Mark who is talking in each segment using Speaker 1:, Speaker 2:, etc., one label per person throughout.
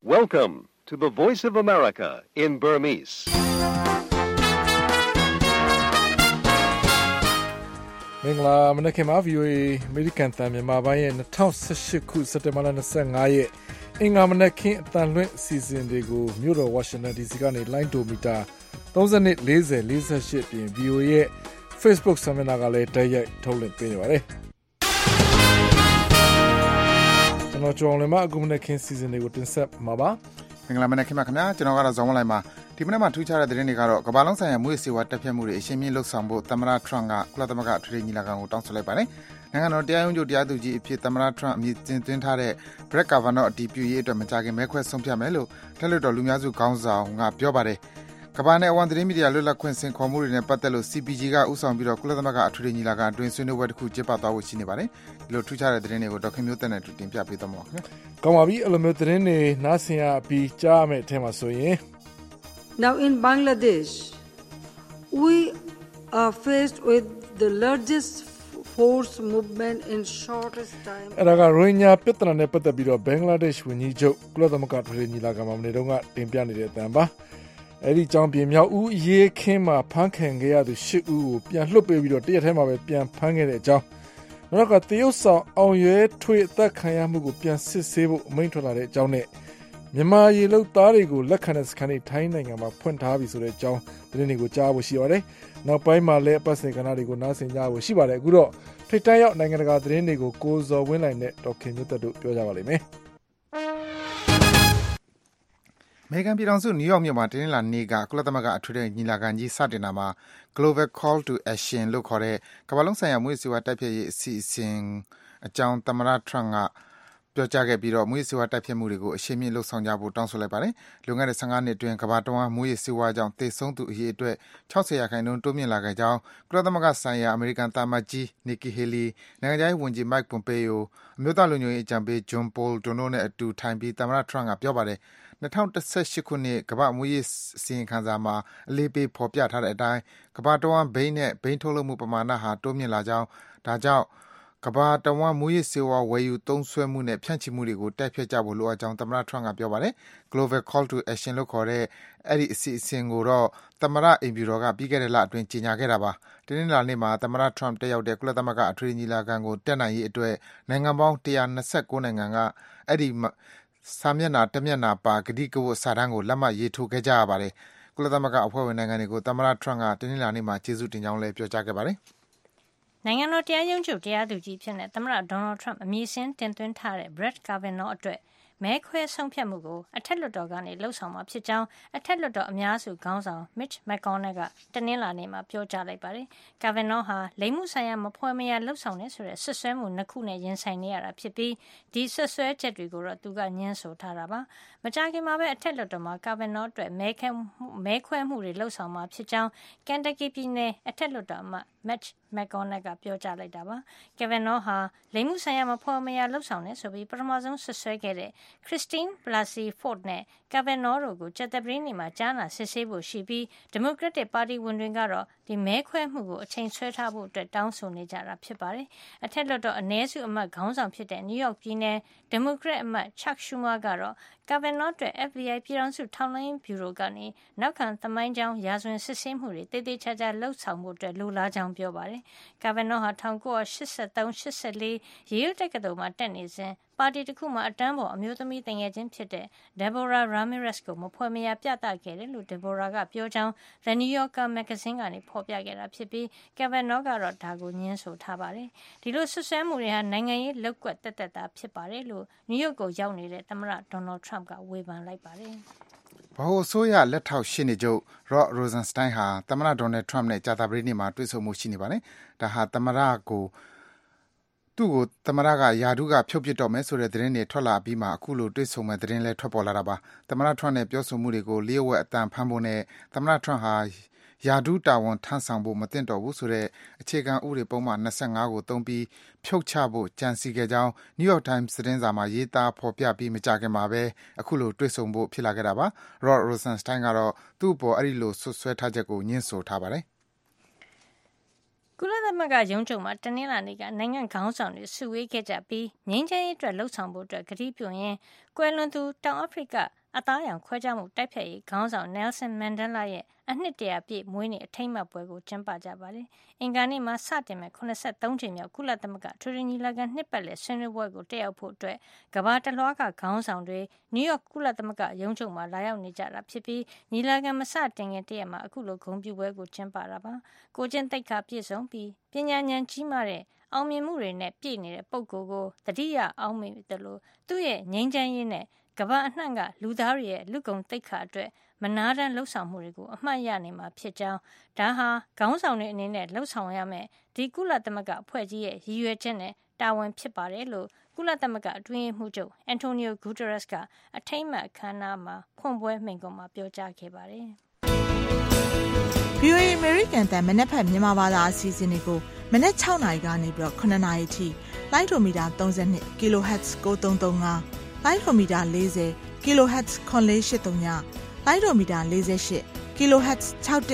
Speaker 1: Welcome to the Voice of America in Burmese.
Speaker 2: ။မင်္ဂလာမနက်ခင်းပါ VOA American တန်မြန်မာပိုင်းရဲ့2018ခုစက်တင်ဘာလ25ရက်အင်္ဂါမနက်ခင်းအတန်လွင့်အစီအစဉ်တွေကိုမြို့တော် Washington DC ကနေလိုင်းဒိုမီတာ32 40 48ပြင် VOA ရဲ့ Facebook စာမျက်နှာကလည်းတိုက်ရိုက်ထုတ်လွှင့်ပေးနေပါတယ်။ကျွန်တော်ကျော်လည်းမအခုမနက်ခင်းစီစဉ်တွေကိုတင်ဆက်မှာပါ
Speaker 3: ။မင်္ဂလာမနက်ခင်းပါခင်ဗျာကျွန်တော်ကတော့ဇော်မလိုက်ပါဒီမနေ့မှာထူးခြားတဲ့သတင်းတွေကတော့ကမ္ဘာလုံးဆိုင်ရာမွေးစေဝါတက်ဖြတ်မှုတွေအရှင်းမြင့်လှုပ်ဆောင်ဖို့သမ္မတထရန့်ကကုလသမဂ္ဂထွေထွေညီလာခံကိုတောင်းဆိုလိုက်ပါတယ်။နိုင်ငံတော်တရားရုံးချုပ်တရားသူကြီးအဖြစ်သမ္မတထရန့်အမည်တင်သွင်းထားတဲ့ Brett Kavanaugh အတည်ပြုရေးအတွက်မကြာခင်မဲခွဲဆုံးဖြတ်မယ်လို့တက်လွှတ်တော်လူများစုခေါင်းဆောင်ကပြောပါတယ်။ကမ္ဘာနဲ့အဝန်သတင်းမီဒီယာလွတ်လပ်ခွင့်စင်ခေါ်မှုတွေနဲ့ပတ်သက်လို့ CPG ကဥဆောင်ပြီးတော့ကုလသမဂ္ဂအထွေထွေညီလာခံအတွင်းဆွေးနွေးပွဲတစ်ခုကျင်းပသွားဖို့ရှိနေပါတယ်။ဒီလိုထူးခြားတဲ့သတင်းတွေကိုဒေါက်ခင်မျိုးသက်နဲ့တင်ပြပေးသွားမှာပါခင်ဗျာ
Speaker 2: ။ကောင်းပါပြီအဲ့လိုမျိုးသတင်းတွေနားဆင်ရပြီးကြားရမယ့်အထက်မှာဆိုရင်
Speaker 4: Now in Bangladesh, we are faced with the largest force movement in shortest time.
Speaker 2: အဲ့ဒါကရိုဟင်ဂျာပြည်ထနာနဲ့ပတ်သက်ပြီးတော့ဘင်္ဂလားဒေ့ရှ်ဝန်ကြီးချုပ်ကုလသမဂ္ဂထွေထွေညီလာခံမှာမနေ့တုန်းကတင်ပြနေတဲ့အတန်ပါအဲ့ဒီကြောင့်ပြင်မြောက်ဦးရေးခင်းမှာဖမ်းခံခဲ့ရသူ၈ဦးကိုပြန်လွှတ်ပေးပြီးတော့တရက်ထဲမှာပဲပြန်ဖမ်းခဲ့တဲ့အကြောင်းနောက်ကတရုတ်ဆောင်အောင်ရွယ်ထွေအသက်ခံရမှုကိုပြန်စစ်ဆေးဖို့အမိန့်ထွက်လာတဲ့အကြောင်းနဲ့မြန်မာရေလုံသားတွေကိုလက်ခံတဲ့စခန်းတွေထိုင်းနိုင်ငံမှာဖွင့်ထားပြီဆိုတဲ့အကြောင်းသတင်းတွေကိုကြားဖို့ရှိပါတယ်။နောက်ပိုင်းမှာလည်းအပတ်စဉ်ကဏ္ဍတွေကိုနားဆင်ကြဖို့ရှိပါတယ်။အခုတော့ထိပ်တန်းရောက်နိုင်ငံတကာသတင်းတွေကိုကိုဇော်ဝင်းလိုင်နဲ့ဒေါက်ခင်မြတ်တို့ပြောကြပါလိမ့်မယ်။
Speaker 3: အမေရိကန်ပြည်ထောင်စုနယူးယောက်မြို့မှာတင်းလာနေ့ကကုလသမဂ္ဂအထွေထွေညီလာခံကြီးစတင်တာမှာ Global Call to Action လို့ခေါ်တဲ့ကမ္ဘာလုံးဆိုင်ရာမွေးစေဝါတိုက်ဖျက်ရေးအစီအစဉ်အကြောင်းသမ္မတထရန့်ကပြောကြားခဲ့ပြီးတော့မွေးစေဝါတိုက်ဖျက်မှုတွေကိုအရှင်းမြင့်လှုပ်ဆောင်ကြဖို့တောင်းဆိုလိုက်ပါတယ်။လွန်ခဲ့တဲ့15နှစ်အတွင်းကမ္ဘာတဝန်းမွေးစေဝါကြောင့်သေဆုံးသူအရေအတွက်60%တိုးမြင့်လာခဲ့ကြောင်းကုလသမဂ္ဂဆိုင်ရာအမေရိကန်တာမတ်ကြီး Nikki Haley နိုင်ငံခြားရေးဝန်ကြီး Mike Pompeo အမျိုးသားလုံခြုံရေးအကြံပေး John Bolton တို့နဲ့အတူထိုင်ပြီးသမ္မတထရန့်ကပြောပါတယ်။2018ခုနှစ်ကမ္ဘာမွေးရေးအစီရင်ခံစာမှာအလေးပေးဖော်ပြထားတဲ့အတိုင်းကမ္ဘာတဝန်းဘိန်းနဲ့ဘိန်းထုတ်လုပ်မှုပမာဏဟာတိုးမြင့်လာကြောင်းဒါကြောင့်ကမ္ဘာတဝန်းမွေးရေးစေဝါဝယ်ယူသုံးစွဲမှုနဲ့ဖြန့်ချိမှုတွေကိုတိုက်ဖျက်ကြဖို့လိုအပ်ကြောင်းသမ္မတထရန့်ကပြောပါတယ်။ Global Call to Action လို့ခေါ်တဲ့အဲ့ဒီအစီအစဉ်ကိုတော့သမ္မတအိမ်ဖြူတော်ကပြီးခဲ့တဲ့လအတွင်းကြေညာခဲ့တာပါ။တင်းလာနေ့မှာသမ္မတထရန့်တက်ရောက်တဲ့ကုလသမဂ္ဂအထွေထွေညီလာခံကိုတက်နိုင်ရေးအတွက်နိုင်ငံပေါင်း129နိုင်ငံကအဲ့ဒီစာမျက်နှာတစ်မျက်နှာပါကတိကဝတ်စာတမ်းကိုလက်မှတ်ရေးထိုးခဲ့ကြရပါတယ်။ကုလသမဂ္ဂအဖွဲ့ဝင်နိုင်ငံတွေကိုသမ္မတထရန့်ကတင်းလာနေ့မှာကျေးဇူးတင်ကြောင်းလည်းပြောကြားခဲ့ပါတယ်
Speaker 5: ။နိုင်ငံတော်တရားရုံးချုပ်တရားသူကြီးဖြစ်တဲ့သမ္မတဒေါ်နယ်ထရန့်အမည်စင်းတင်သွင်းထားတဲ့ Brett Kavanaugh အတွက်မဲခွဲဆုံးဖြတ်မှုကိုအထက်လွှတ်တော်ကနေလှုပ်ဆောင်မှာဖြစ်ကြောင်းအထက်လွှတ်တော်အများစုခေါင်းဆောင် Mitch McConnell ကတနင်္လာနေ့မှာပြောကြားလိုက်ပါတယ်။ Kavanaugh ဟာလိင်မှုဆိုင်ရာမဖွယ်မရာလှုပ်ဆောင်တဲ့ဆိုတဲ့ဆွဆွဲမှု2ခုနဲ့ရင်ဆိုင်နေရတာဖြစ်ပြီးဒီဆွဆွဲချက်တွေကိုတော့သူကညှင်းဆိုထားတာပါ။မကြာခင်မှာပဲအထက်လွှတ်တော်မှာ Kavanaugh အတွက်မဲခွဲမှုတွေလှုပ်ဆောင်မှာဖြစ်ကြောင်း Kentucky ပြည်နယ်အထက်လွှတ်တော်အမတ် Mitch McConnell ကပြောကြားလိုက်တာပါ။ Kavanaugh ဟာလိင်မှုဆိုင်ရာမဖွယ်မရာလှုပ်ဆောင်တဲ့ဆိုပြီးပထမဆုံးဆွဆွဲခဲ့တဲ့ Christine Blasey Ford နဲ့ Kavanaugh တို့ကိုကြာသပတေးနေ့မှာကြားနာစစ်ဆေးဖို့ရှိပြီး Democratic ပါတီဝင်တွေကတော့ဒီမဲခွဲမှုကိုအချိန်ဆွဲထားဖို့အတွက်တောင်းဆိုနေကြတာဖြစ်ပါတယ်။အထက်လွှတ်တော်အနည်းစုအမတ်ခေါင်းဆောင်ဖြစ်တဲ့ New York ပြည်နယ် Democrat အမတ် Chuck Schumer ကတော့ Kavanaugh အတွက် FBI ပြည်ထောင်စုထောက်လှမ်းရေးဗျူရိုကနေနောက်ခံသမိုင်းကြောင်းရာဇဝင်စစ်ဆေးမှုတွေတည်တည်ချာချာလှုပ်ဆောင်ဖို့အတွက်လိုလားကြောင်းပြောပါတယ်။ Kavanaugh ဟာ1983-84 Yale တက္ကသိုလ်မှာတက်နေစဉ်ပါတီတစ်ခုမှာအတန်းပေါ်အမျိုးသမီးတငယ်ချင်းဖြစ်တဲ့ Deborah Ramirez ကိုမဖွယ်မရာပြသခဲ့တယ်လို့ Deborah ကပြောကြောင်း The New Yorker မဂ္ဂဇင်းကနေဖော်ပြခဲ့တာဖြစ်ပြီး Kavanaugh ကတော့ဒါကိုညှင်းဆိုထားပါတယ်။ဒီလိုဆွဆွဲမှုတွေဟာနိုင်ငံရေးလောက်ကွက်တက်တက်တာဖြစ်ပါတယ်လို့ New York ကိုရောက်နေတဲ့သမ္မတ Donald Trump ကဝေဖန်လိုက်ပါတယ်
Speaker 3: ။ဗဟိုအစိုးရလက်ထောက်ရှေ့နေချုပ် Rod Rosenstein ဟာသမ္မတ Donald Trump နဲ့ကြာသပတေးနေ့မှာတွေ့ဆုံမှုရှိနေပါတယ်။ဒါဟာသမ္မတကိုသမ္မတကယာဒုကဖြုတ်ပစ်တော့မယ်ဆိုတဲ့သတင်းတွေထွက်လာပြီးမှအခုလိုတွေ့ဆုံမဲ့သတင်းလဲထွက်ပေါ်လာတာပါ။သမ္မတ Trump နဲ့ပြောဆိုမှုတွေကိုလျှို့ဝှက်အတန်ဖမ်းဖို့နဲ့သမ္မတ Trump ဟာယာဒုတာဝန်ထမ်းဆောင်ဖို့မသင့်တော်ဘူးဆိုတဲ့အခြေခံဥပဒေပုံမှန်25ကိုသုံးပြီးဖြုတ်ချဖို့ကြံစည်ခဲ့ကြောင်း New York Times သတင်းစာမှာရေးသားဖော်ပြပြီးမကြာခင်မှာပဲအခုလိုတွေ့ဆုံဖို့ဖြစ်လာခဲ့တာပါ။ Rod Rosenstein ကတော့သူ့အပေါ်အဲ့ဒီလိုဆွဆွဲထားချက်ကိုညှင်းဆိုထားပါတယ်။
Speaker 5: ကုလသမဂ္ဂရုံးချုပ်မှာတနင်္လာနေ့ကနိုင်ငံခေါင်းဆောင်တွေစုဝေးခဲ့ကြပြီးငြိမ်းချမ်းရေးအတွက်လှုံ့ဆော်ဖို့ကတိပြုရင်းကွယ်လွန်သူတောင်အာဖရိကအသားရောင်ခွဲခြားမှုတိုက်ဖျက်ရေးခေါင်းဆောင် Nelson Mandela ရဲ့အနှစ်တရာပြည့်မွေးနေ့အထိမ်းအမှတ်ပွဲကိုကျင်းပကြပါတယ်။အင်္ဂါနေ့မှာစတင်မဲ့83ကြိမ်မြောက်ကုလသမဂ္ဂထွေထွေညီလာခံနှစ်ပတ်လည်ဆွေးနွေးပွဲကိုတက်ရောက်ဖို့အတွက်ကမ္ဘာတလွှားကခေါင်းဆောင်တွေနယူးယောက်ကုလသမဂ္ဂရုံးချုပ်မှာလာရောက်နေကြတာဖြစ်ပြီးညီလာခံမစတင်ခင်တရက်မှာအခုလိုဂုဏ်ပြုပွဲကိုကျင်းပတာပါ။ကိုကျင့်သိက္ခာပြည့်စုံပြီးပညာဉာဏ်ကြီးမားတဲ့အောင်မြင်မှုတွေနဲ့ပြည့်နေတဲ့ပုဂ္ဂိုလ်ကိုတတိယအောင်မြင်တယ်လို့သူ့ရဲ့ငြိမ်းချမ်းရေးနဲ့ကမ္ဘာအနှံ့ကလူသားတွေရဲ့လူကုန်သိက္ခာအတွက်မနာတမ်းလှုပ်ဆောင်မှုတွေကိုအမှတ်ရနေမှာဖြစ်ကြောင်းဒါဟာခေါင်းဆောင်တွေအနေနဲ့လှုပ်ဆောင်ရမယ်ဒီကုလသမဂ္ဂအဖွဲ့ကြီးရဲ့ရည်ရွယ်ချက်နဲ့တာဝန်ဖြစ်ပါတယ်လို့ကုလသမဂ္ဂအတွင်းရေးမှူးချုပ်အန်တိုနီယိုဂူတာရက်စ်ကအထိမ်းအမှတ်အခမ်းအနားမှာဖွင့်ပွဲမိန့်ခွန်းမှာပြောကြားခဲ့ပါတယ်။
Speaker 6: VOA American တန်မနက်ဖြန်မြန်မာဘာသာအစီအစဉ်တွေကိုမနက်6နာရီကနေပြီးတော့9နာရီထိလိုင်းဒိုမီတာ32 kHz 9335လိုင်းဒိုမီတာ40 kHz 9483ညလိုင်းဒိုမီတာ48 kHz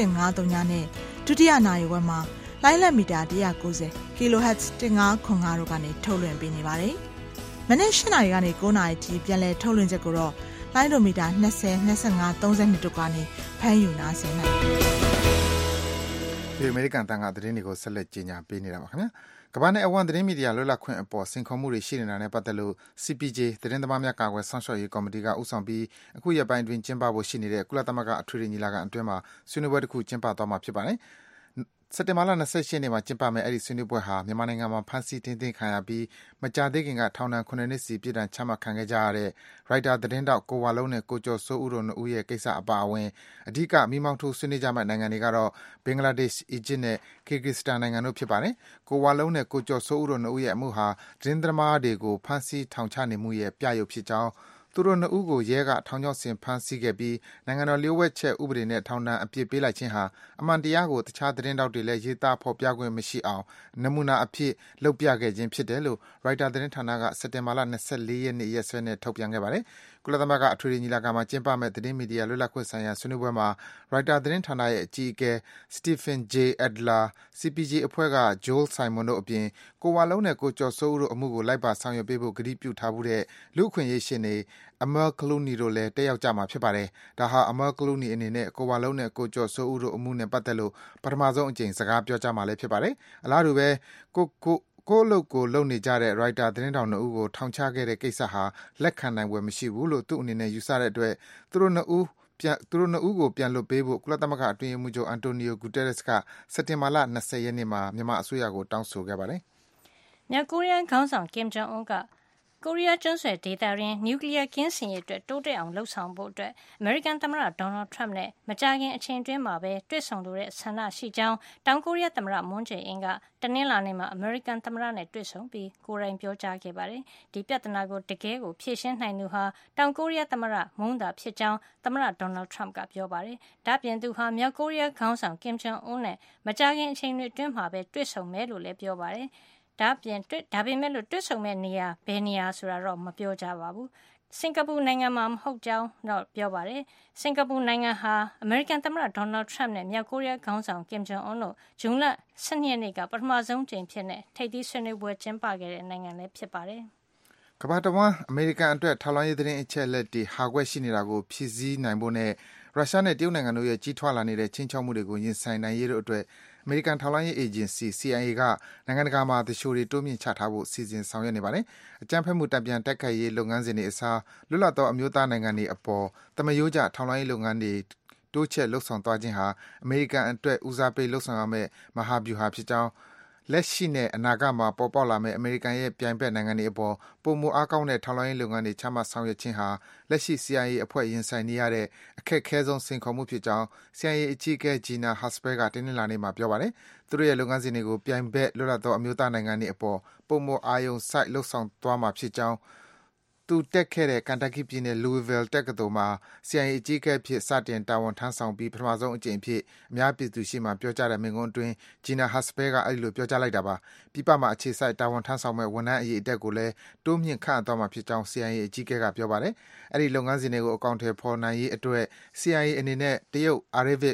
Speaker 6: 6153နဲ့ဒုတိယနာရီဝက်မှာလိုင်းလက်မီတာ190 kHz 1505တို့ကနေထုတ်လွှင့်ပေးနေပါတယ်။မနေ့8နာရီကနေ9နာရီထိပြန်လည်ထုတ်လွှင့်ချက်ကိုတော့လိုင်းဒိုမီတာ20 25 32တို့ကနေဖမ်းယူနားဆင်နိုင်ပါတယ်
Speaker 3: ။ဒီအမေရိကန်တန်ခါသတင်းတွေကိုဆက်လက်ကြီးညာပေးနေတာပါခင်ဗျာ။ကမ္ဘာနဲ့အဝန်းသတင်းမီဒီယာလွတ်လပ်ခွင့်အပေါ်စိန်ခေါ်မှုတွေရှိနေတာနဲ့ပတ်သက်လို့ CPJ သတင်းသမားများကာကွယ်စောင့်ရှောက်ရေးကော်မတီကဥဆောင်ပြီးအခုရက်ပိုင်းတွင်ကျင်းပဖို့ရှိနေတဲ့ကုလသမဂ္ဂအထွေထွေညီလာခံအတွင်းမှာဆွေးနွေးပွဲတစ်ခုကျင်းပသွားမှာဖြစ်ပါတယ်။ စက်တင်ဘာလ28ရက်နေ့မှာကျင်းပမယ့်အဲ့ဒီဆွေးနွေးပွဲဟာမြန်မာနိုင်ငံမှာဖမ်းဆီးထိန်းသိမ်းခံရပြီးမကြာသေးခင်ကထောင်ဒဏ်9နှစ်စီပြစ်ဒဏ်ချမှတ်ခံခဲ့ကြရတဲ့ရိုက်တာသတင်းတောက်ကိုဝါလုံးနဲ့ကိုကျော်စိုးဦးတို့နှစ်ဦးရဲ့ကိစ္စအပါအဝင်အဓိကမိမောင်းထိုးဆွေးနွေးကြမယ့်နိုင်ငံတွေကတော့ဘင်္ဂလားဒေ့ရှ်၊အီဂျစ်နဲ့ကီဂီစတန်နိုင်ငံတို့ဖြစ်ပါတယ်။ကိုဝါလုံးနဲ့ကိုကျော်စိုးဦးတို့နှစ်ဦးရဲ့အမှုဟာသတင်းသမားတွေကိုဖမ်းဆီးထောင်ချနေမှုရဲ့ပြရုပ်ဖြစ်ကြောင်းသူတို့နှစ်ဦးကိုရဲကထောင်ချောက်ဆင်ဖမ်းဆီးခဲ့ပြီးနိုင်ငံတော်လျှို့ဝှက်ချက်ဥပဒေနဲ့ထောင်ဒဏ်အပြစ်ပေးလိုက်ခြင်းဟာအမှန်တရားကိုတခြားသတင်းတောက်တွေလည်းရေးသားဖော်ပြခွင့်မရှိအောင်နမူနာအဖြစ်လုပ်ပြခဲ့ခြင်းဖြစ်တယ်လို့ Reuters သတင်းဌာနကစက်တင်ဘာလ24ရက်နေ့ရက်စွဲနဲ့ထုတ်ပြန်ခဲ့ပါတယ်။ကုလသမဂ္ဂအထွေထွေညီလာခံမှာကျင်းပမယ့်သတင်းမီဒီယာလွတ်လပ်ခွင့်ဆိုင်ရာဆွေးနွေးပွဲမှာ Reuters သတင်းဌာနရဲ့အကြီးအကဲ Stephen J. Adler, CPJ အဖွဲ့က Joel Simon တို့အပြင်ကိုဝါလုံးနဲ့ကိုကျော်စိုးဦးတို့အမှုကိုလိုက်ပါဆောင်ရွက်ပေးဖို့ကတိပြုထားမှုတဲ့လူ့အခွင့်အရေးရှင်းနေAmal Clooney တို့လည်းတက်ရောက်ကြမှာဖြစ်ပါတယ်။ဒါဟာ Amal Clooney အနေနဲ့ကိုဝါလုံးနဲ့ကိုကျော်စိုးဦးတို့အမှုနဲ့ပတ်သက်လို့ပထမဆုံးအကြိမ်စကားပြောကြားမှာလည်းဖြစ်ပါတယ်။အလားတူပဲကိုအလုပ်ကိုလုပ်နေကြတဲ့ Reuters သတင်းထောက်နှစ်ဦးကိုထောင်ချခဲ့တဲ့ကိစ္စဟာလက်ခံနိုင်ဖွယ်မရှိဘူးလို့သူ့အနေနဲ့ယူဆတဲ့အတွက်သူတို့နှစ်ဦးကိုပြန်လွှတ်ပေးဖို့ကုလသမဂ္ဂအတွင်းရေးမှူးချုပ်အန်တိုနီယိုဂူတာရက်စ်ကစက်တင်ဘာလ20ရက်နေ့မှာမြန်မာအစိုးရကိုတောင်းဆိုခဲ့ပါတယ်
Speaker 5: ။မြောက်ကိုရီးယားခေါင်းဆောင်ကင်ဂျုံအွန်းကကိုရီးယားကျွန်းဆွယ်ဒေသတွင်းနျူကလ িয়ার ကင်းစင်ရေးအတွက်တိုးတက်အောင်လှုံ့ဆော်ဖို့အတွက်အမေရိကန်သမ္မတဒေါ်နယ်ထရမ့်နဲ့မကြာခင်အချိန်တွင်းမှာပဲတွေ့ဆုံလိုတဲ့ဆန္ဒရှိကြောင်းတောင်ကိုရီးယားသမ္မတမွန်းဂျေအင်းကတနင်္လာနေ့မှာအမေရိကန်သမ္မတနဲ့တွေ့ဆုံပြီးကိုယ်တိုင်ပြောကြားခဲ့ပါတယ်။ဒီပြဿနာကိုတကယ်ကိုဖြေရှင်းနိုင်သူဟာတောင်ကိုရီးယားသမ္မတမွန်းသာဖြစ်ကြောင်းသမ္မတဒေါ်နယ်ထရမ့်ကပြောပါတယ်။ဒါ့ပြင်သူဟာမြောက်ကိုရီးယားခေါင်းဆောင်ကင်ဂျုံအွန်းနဲ့မကြာခင်အချိန်တွေအတွင်းမှာပဲတွေ့ဆုံမယ်လို့လည်းပြောပါတယ်။ဒါပေမဲ့လို့တွေ့ဆုံမဲ့နေရာဘယ်နေရာဆိုတာတော့မပြောကြပါဘူး။စင်ကာပူနိုင်ငံမှာမဟုတ်ကြောင်းတော့ပြောပါတယ်။စင်ကာပူနိုင်ငံဟာအမေရိကန်သမ္မတဒေါ်နယ်ထရမ့်နဲ့မြောက်ကိုရီးယားခေါင်းဆောင်ကင်ဂျုံအွန်းတို့ဇွန်လ12ရက်နေ့ကပထမဆုံးကြိမ်ဖြစ်တဲ့ထိပ်သီးဆွေးနွေးပွဲကျင်းပခဲ့တဲ့နိုင်ငံလည်းဖြစ်ပါတယ်
Speaker 3: ။ကမ္ဘာတဝန်းအမေရိကန်အတွက်ထောက်လှမ်းရေးသတင်းအချက်အလက်တွေဟာကွက်ရှိနေတာကိုဖြည့်ဆည်းနိုင်ဖို့နဲ့ရုရှားနဲ့တရုတ်နိုင်ငံတို့ရဲ့ကြီးထွားလာနေတဲ့ချင်းချောက်မှုတွေကိုရင်ဆိုင်နိုင်ရေးတို့အတွက်အမေရိကန်ထောက်လှမ်းရေးအေဂျင်စီ CIA ကနိုင်ငံတကာမှာသူလျှိုတွေတိုးမြင့်ချထားဖို့စီစဉ်ဆောင်ရွက်နေပါတယ်။အကြမ်းဖက်မှုတံပြန်တိုက်ခိုက်ရေးလုပ်ငန်းစဉ်တွေအစားလွတ်လပ်သောအမျိုးသားနိုင်ငံတွေအပေါ်သမားရိုးကျထောက်လှမ်းရေးလုပ်ငန်းတွေတိုးချဲ့လှုပ်ဆောင်သွားခြင်းဟာအမေရိကန်အတွက်ဦးစားပေးလှုပ်ဆောင်ရမယ့်မဟာဗျူဟာဖြစ်ကြောင်းလက်ရှိနဲ့အနာဂတ်မှာပေါ်ပေါက်လာမယ့်အမေရိကန်ရဲ့ပြိုင်ဘက်နိုင်ငံတွေအပေါ်ပုံမအားကောင်းတဲ့ထောက်လှမ်းရေးလုပ်ငန်းတွေချမှတ်ဆောင်ရွက်ခြင်းဟာလက်ရှိ CIA အဖွဲ့ရင်ဆိုင်နေရတဲ့အခက်အခဲဆုံးစိန်ခေါ်မှုဖြစ်ကြောင်း CIA အကြီးအကဲ Gina Haspel ကတင်းနှင်းလာနေမှာပြောပါတယ်။သူတို့ရဲ့လုပ်ငန်းစဉ်တွေကိုပြိုင်ဘက်လွတ်လပ်သောအမျိုးသားနိုင်ငံတွေအပေါ်ပုံမအာရုံစိုက်လှုပ်ဆောင်သွားမှာဖြစ်ကြောင်းသူတက်ခဲ့တဲ့ Kentucky ပြည်နယ် Louisville တက္ကသိုလ်မှာ CIA အကြီးအကဲအဖြစ်စတင်တာဝန်ထမ်းဆောင်ပြီးပထမဆုံးအကြိမ်အဖြစ်အများပြည်သူရှေ့မှာပြောကြားတဲ့မိန့်ခွန်းအတွင်း Gina Haspel ကအဲဒီလိုပြောကြားလိုက်တာပါ။ပြည်ပမှာအခြေစိုက်တာဝန်ထမ်းဆောင်မဲ့ဝန်ထမ်းအရေးအတွက်ကိုလည်းတိုးမြင့်ခန့်အပ်သွားမှာဖြစ်ကြောင်း CIA အကြီးအကဲကပြောပါတယ်။အဲဒီလုပ်ငန်းစဉ်တွေကိုအကောင့်ထဲပေါ်နိုင်ရေးအတွက် CIA အနေနဲ့တရုတ် Arabic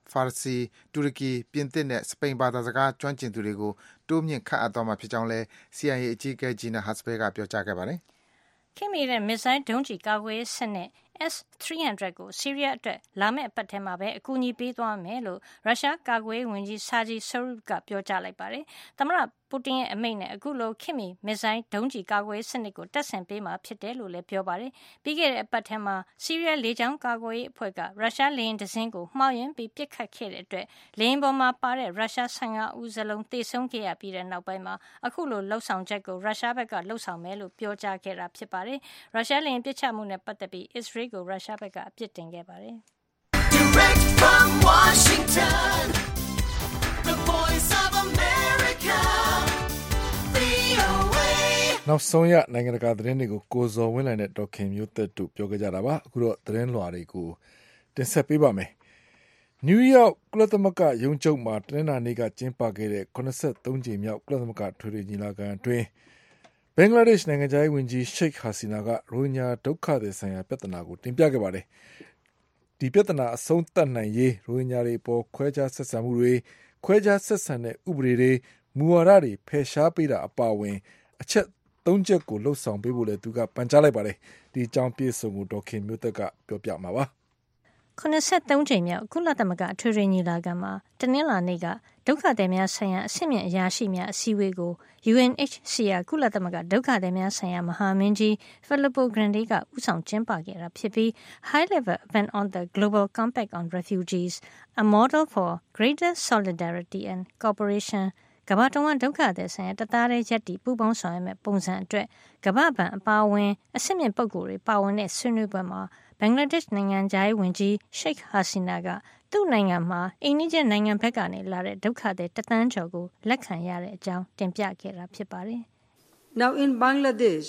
Speaker 3: ဖာစီ တူရကီ ပြင်သစ်နဲ့ စပိန်ဘာသာစကားကျွမ်းကျင်သူတွေကို တိုးမြင့်ခန့်အပ်သွားမှာဖြစ်ကြောင်းလည်း CIA အကြီးအကဲ Gina Haspel ကပြောကြားခဲ့ပါတယ်
Speaker 5: ။ခေတ်မီတဲ့မစ်ဇိုင်းဒုံးကျည်ကာကွယ်ရေးစနစ် S-300 ကိုဆီးရီးယားအတွက်လာမယ့်အပတ်ထဲမှာပဲအကူအညီပေးသွားမယ်လို့ရုရှားကာကွယ်ရေးဝန်ကြီး Sergei Shoigu ကပြောကြားလိုက်ပါတယ်။သမ္မတပူတင်ရဲ့အမိန့်နဲ့အခုလိုခေတ်မီမစ်ဇိုင်းဒုံးကျည်ကာကွယ်ရေးစနစ်ကိုတပ်ဆင်ပေးမှာဖြစ်တယ်လို့လည်းပြောပါတယ်။ပြီးခဲ့တဲ့အပတ်ထဲမှာဆီးရီးယားလေကြောင်းကာကွယ်ရေးအဖွဲ့ကရုရှားလေယာဉ်တစ်စင်းကိုမှောက်ယွင်းပြီးပစ်ခတ်ခဲ့တဲ့အတွက်လေယာဉ်ပေါ်မှာပါတဲ့ရုရှား15ဦးစလုံးသေဆုံးခဲ့ရပြီးတဲ့နောက်ပိုင်းမှာအခုလိုလှုပ်ဆောင်ချက်ကိုရုရှားဘက်ကလှုပ်ဆောင်မယ်လို့ပြောကြားခဲ့တာဖြစ်ပါတယ်။ရုရှားလေယာဉ်ပစ်ချမှုနဲ့ပတ်သက်ပြီးအစ္စရေးကိုရုရှားဘက်ကအပြစ်တင်ခဲ့ပါတယ်။
Speaker 7: Direct from Washington, the voice of America, VOA.
Speaker 2: နောက်ဆုံးရနိုင်ငံတကာသတင်းတွေကိုကိုဇော်ဝင်းလှိုင်နဲ့ဒေါက်ခင်မျိုးသက်တို့ပြောခဲ့ကြတာပါအခုတော့သတင်းလွှာတွေကိုတင်ဆက်ပေးပါမယ်နယူးယောက်ကုလသမဂ္ဂရုံးချုပ်မှာတနင်္လာနေ့ကကျင်းပခဲ့တဲ့83ကြိမ်မြောက်ကုလသမဂ္ဂထွေထွေညီလာခံအတွင်းဘင်္ဂလားဒေ့ရှ်နိုင်ငံသားဝန်ကြီးရှိတ်ဟာစီနာကရိုဟင်ဂျာဒုက္ခသည်ဆိုင်ရာပြဿနာကိုတင်ပြခဲ့ပါတယ်ဒီပြဿနာအဆုံးသတ်နိုင်ရေးရိုဟင်ဂျာတွေပေါ်ခွဲခြားဆက်ဆံမှုတွေခွဲခြားဆက်ဆံတဲ့ဥပဒေတွေမူဝါဒတွေဖယ်ရှားပေးတာအပါအဝင်အချက်3ချက်ကိုလှုပ်ဆောင်ပေးဖို့လည်းသူကပန်ကြားလိုက်ပါတယ်ဒီအကြောင်းပြည့်စုံကိုဒေါက်ခင်မျိုးသက်ကပြောပြမှာပါ
Speaker 5: 83ကြိမ်မြောက်ကုလသမဂ္ဂအထွေထွေညီလာခံမှာတနင်္လာနေ့ကဒုက္ခသည်များဆိုင်ရာအဆင့်မြင့်အရာရှိများအစည်းအဝေးကို UNHCR ကုလသမဂ္ဂဒုက္ခသည်များဆိုင်ရာမဟာမင်းကြီး Filippo Grandi ကဦးဆောင်ကျင်းပခဲ့တာဖြစ်ပြီး High Level Event on the Global Compact on Refugees, a Model for Greater Solidarity and Cooperationကမ္ဘာတဝန်းဒုက္ခသည်ဆိုင်ရာတသားတည်းရပ်တည်ပူးပေါင်းဆောင်ရွက်မဲ့ပုံစံအတွက်ကမ္ဘာ့ဘဏ်အပါအဝင်အဆင့်မြင့်ပုဂ္ဂိုလ်တွေပါဝင်တဲ့ဆွေးနွေးပွဲမှာဘင်္ဂလားဒေ့ရှ်နိုင်ငံသားဝန်ကြီးရှိတ်ဟာစီနာကသူ့နိုင်ငံမှာအိမ်နီးချင်းနိုင်ငံဘက်ကနေလာတဲ့ဒုက္ခသည်တသန်းကျော်ကိုလက်ခံရတဲ့အကြောင်းတင်ပြခဲ့တာဖြစ်ပါတယ်။
Speaker 4: Now in Bangladesh,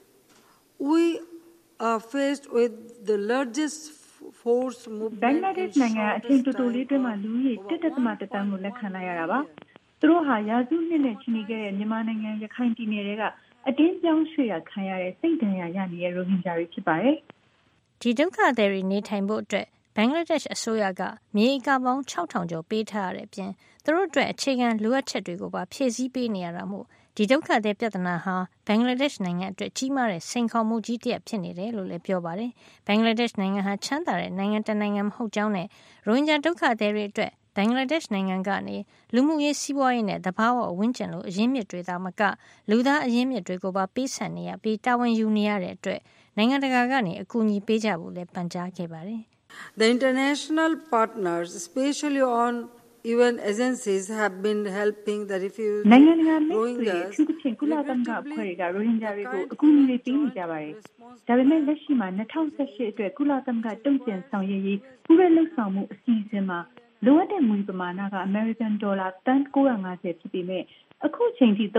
Speaker 4: we are faced with the largest force movement.
Speaker 8: ဘင်္ဂလားဒေ့ရှ်နိုင်ငံအချင်းတူတူလေးတွင်မှလူကြီး1.1တန်းကိုလက်ခံလိုက်ရတာပါ။သူတို့ဟာရာစုနှစ်နဲ့ချီနေခဲ့တဲ့မြန်မာနိုင်ငံရခိုင်ပြည်နယ်တွေကအတင်းပြောင်းရွှေ့ရခံရတဲ့စိတ်ဒဏ်ရာရနေတဲ့ရိုဟင်ဂျာတွေဖြစ်ပါတယ်
Speaker 5: ။ဒီဒုက္ခသည်တွေနေထိုင်ဖို့အတွက်ဘင်္ဂလားဒေ့ရှ်အစိုးရကမြေဧကပေါင်း6000ကျော်ပေးထားရတဲ့အပြင်သူတို့အတွက်အခြေခံလိုအပ်ချက်တွေကိုပါဖြည့်ဆည်းပေးနေရတာမို့ဒီဒုက္ခသည်ပြဿနာဟာဘင်္ဂလားဒေ့ရှ်နိုင်ငံအတွက်ကြီးမားတဲ့စိန်ခေါ်မှုကြီးတစ်ရပ်ဖြစ်နေတယ်လို့လည်းပြောပါတယ်။ဘင်္ဂလားဒေ့ရှ်နိုင်ငံဟာချမ်းသာတဲ့နိုင်ငံတစ်နိုင်ငံမဟုတ်ကြောင်းနဲ့ရိုဟင်ဂျာဒုက္ခသည်တွေအတွက်ဘင်္ဂလားဒေ့ရှ်နိုင်ငံကနေလူမှုရေးစီးပွားရေးနဲ့သဘာဝဝန်းကျင်လိုအရင်းမြစ်တွေသာမကလူသားအရင်းမြစ်တွေကိုပါပေးဆပ်နေရပြီးတာဝန်ယူနေရတဲ့အတွက်နိုင်ငံတကာကနေအကူအညီပေးကြဖို့လည်းပန်ကြားခဲ့ပါတယ်
Speaker 4: The international partners, especially on UN agencies, have been helping the refugees.
Speaker 8: နိုင်ငံတကာမိတ်ဆွေအထူးသဖြင့်ကုလသမဂ္ဂအဖွဲ့တွေကရိုဟင်ဂျာတွေကိုအကူအညီတွေပေးနေကြပါတယ်။ဒါပေမဲ့လက်ရှိမှာ2018အတွက်ကုလသမဂ္ဂတုံ့ပြန်ဆောင်ရွက်ရေးပူးရဲလှုပ်ဆောင်မှုအစီအစဉ်မှာလိုအပ်တဲ့ငွေပမာဏကအမေရိကန်ဒေါ်လာတန်950ဖြစ်ပေမဲ့အခုချိန်ထိ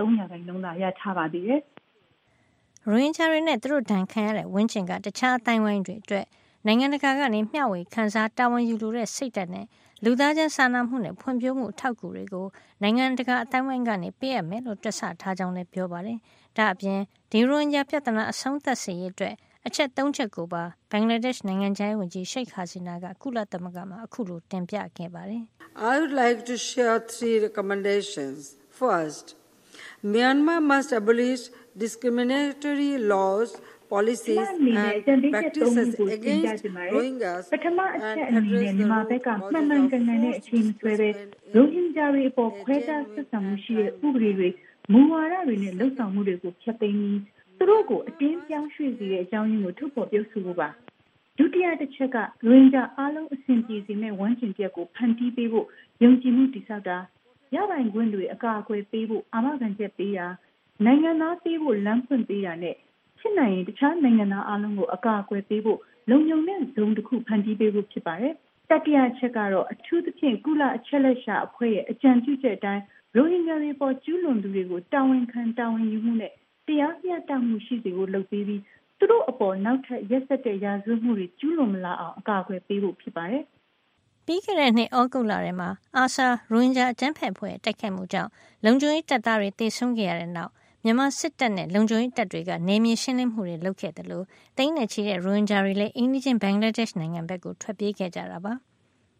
Speaker 8: 33%သာရထားပါသေးတယ်
Speaker 5: ။ရိုဟင်ဂျာတွေနဲ့သူတို့ဒဏ်ခံရတဲ့ဝန်းကျင်ကတခြားအတိုင်းဝိုင်းတွေအတွက်နိုင်ငံတကာကနေမျှဝေခန်းစားတာဝန်ယူလိုတဲ့စိတ်ဓာတ်နဲ့လူသားချင်းစာနာမှုနဲ့ဖွံ့ဖြိုးမှုအထောက်အကူတွေကိုနိုင်ငံတကာအတိုင်းဝိုင်းကနေပေးရမယ်လို့တွက်ဆထားကြောင်းလည်းပြောပါတယ်။ဒါအပြင်ဒီရိုဟင်ဂျာပြဿနာအဆုံးသတ်စေရေးအတွက်အချက်3ချက်ကိုပါဘင်္ဂလားဒေ့ရှ်နိုင်ငံသားဝန်ကြီးရှိတ်ဟာစီနာကကုလသမဂ္ဂမှာအခုလိုတင်ပြခဲ့ပါတယ်
Speaker 4: ။ I would like to share 3 recommendations. First, Myanmar must abolish discriminatory laws, policies and practices against Rohingyas
Speaker 8: ပထမအချက်အနေနဲ့မြန်မာဘက်ကမှန်မှန်ကန်ကန်နဲ့အချိန်ဆွဲပဲရိုဟင်ဂျာတွေအပေါ်ခွဲခြားဆက်ဆံမှုရှိတဲ့ဥပဒေတွေမူဝါဒတွေနဲ့လှုပ်ဆောင်မှုတွေကိုဖျက်သိမ်းပြီးသူတို့ကိုအတင်းပြောင်းရွှေ့စေတဲ့အကြောင်းရင်းကိုထုတ်ဖော်ပြောဆိုဖို့ပါဒုတိယတစ်ချက်ကရိုဟင်ဂျာအားလုံးအဆင်ပြေစေမယ့်ဝန်ကျင်ပြက်ကိုဖန်တီးပေးဖို့ယုံကြည်မှုတည်ဆောက်တာရပိုင်ခွင့်တွေအကာအကွယ်ပေးဖို့အာမခံချက်ပေးတာနိုင်ငံသားပေးဖို့လမ်းဖွင့်ပေးတာနဲ့ဖြစ်နိုင်ရင်တခြားနိုင်ငံသားအားလုံးကိုအကာအကွယ်ပေးဖို့လုံခြုံတဲ့ဇုံတစ်ခုဖန်တီးပေးဖို့ဖြစ်ပါတယ်တတိယချက်ကတော့အထူးသဖြင့်ကုလအချက်လက်ရှာအဖွဲ့ရဲ့အကြံပြုချက်အတိုင်းရိုဟင်ဂျာတွေပေါ်ကျူးလွန်သူတွေကိုတာဝန်ခံတာဝန်ယူမှုနဲ့တရားမျှတမှုရှိစေဖို့လုပ်ပေးပြီးသူတို့အပေါ်နောက်ထပ်ရက်စက်တဲ့ရာဇဝတ်မှုတွေကျူးလွန်မလာအောင်အကာအကွယ်ပေးဖို့ဖြစ်ပါတယ်
Speaker 5: ။ပြီးခဲ့တဲ့နှစ်ဩဂုတ်လထဲမှာအာဆာရိုဟင်ဂျာအကြမ်းဖက်အဖွဲ့တိုက်ခိုက်မှုကြောင့်လုံခြုံရေးတပ်သားတွေတေဆုံးခဲ့ရတဲ့နောက်မြန်မာစစ်တပ်နဲ့လုံခြုံရေးတပ်တွေကနေမြေရှင်းလင်းမှုတွေလုပ်ခဲ့တယ်လို့တိန်းနဲ့ချီတဲ့ရိုဟင်ဂျာတွေလည်းအင်းနီးချင်းဘင်္ဂလားဒေ့ရှ်နိုင်ငံဘက်ကိုထွက်ပြေးခဲ့ကြတာပါ။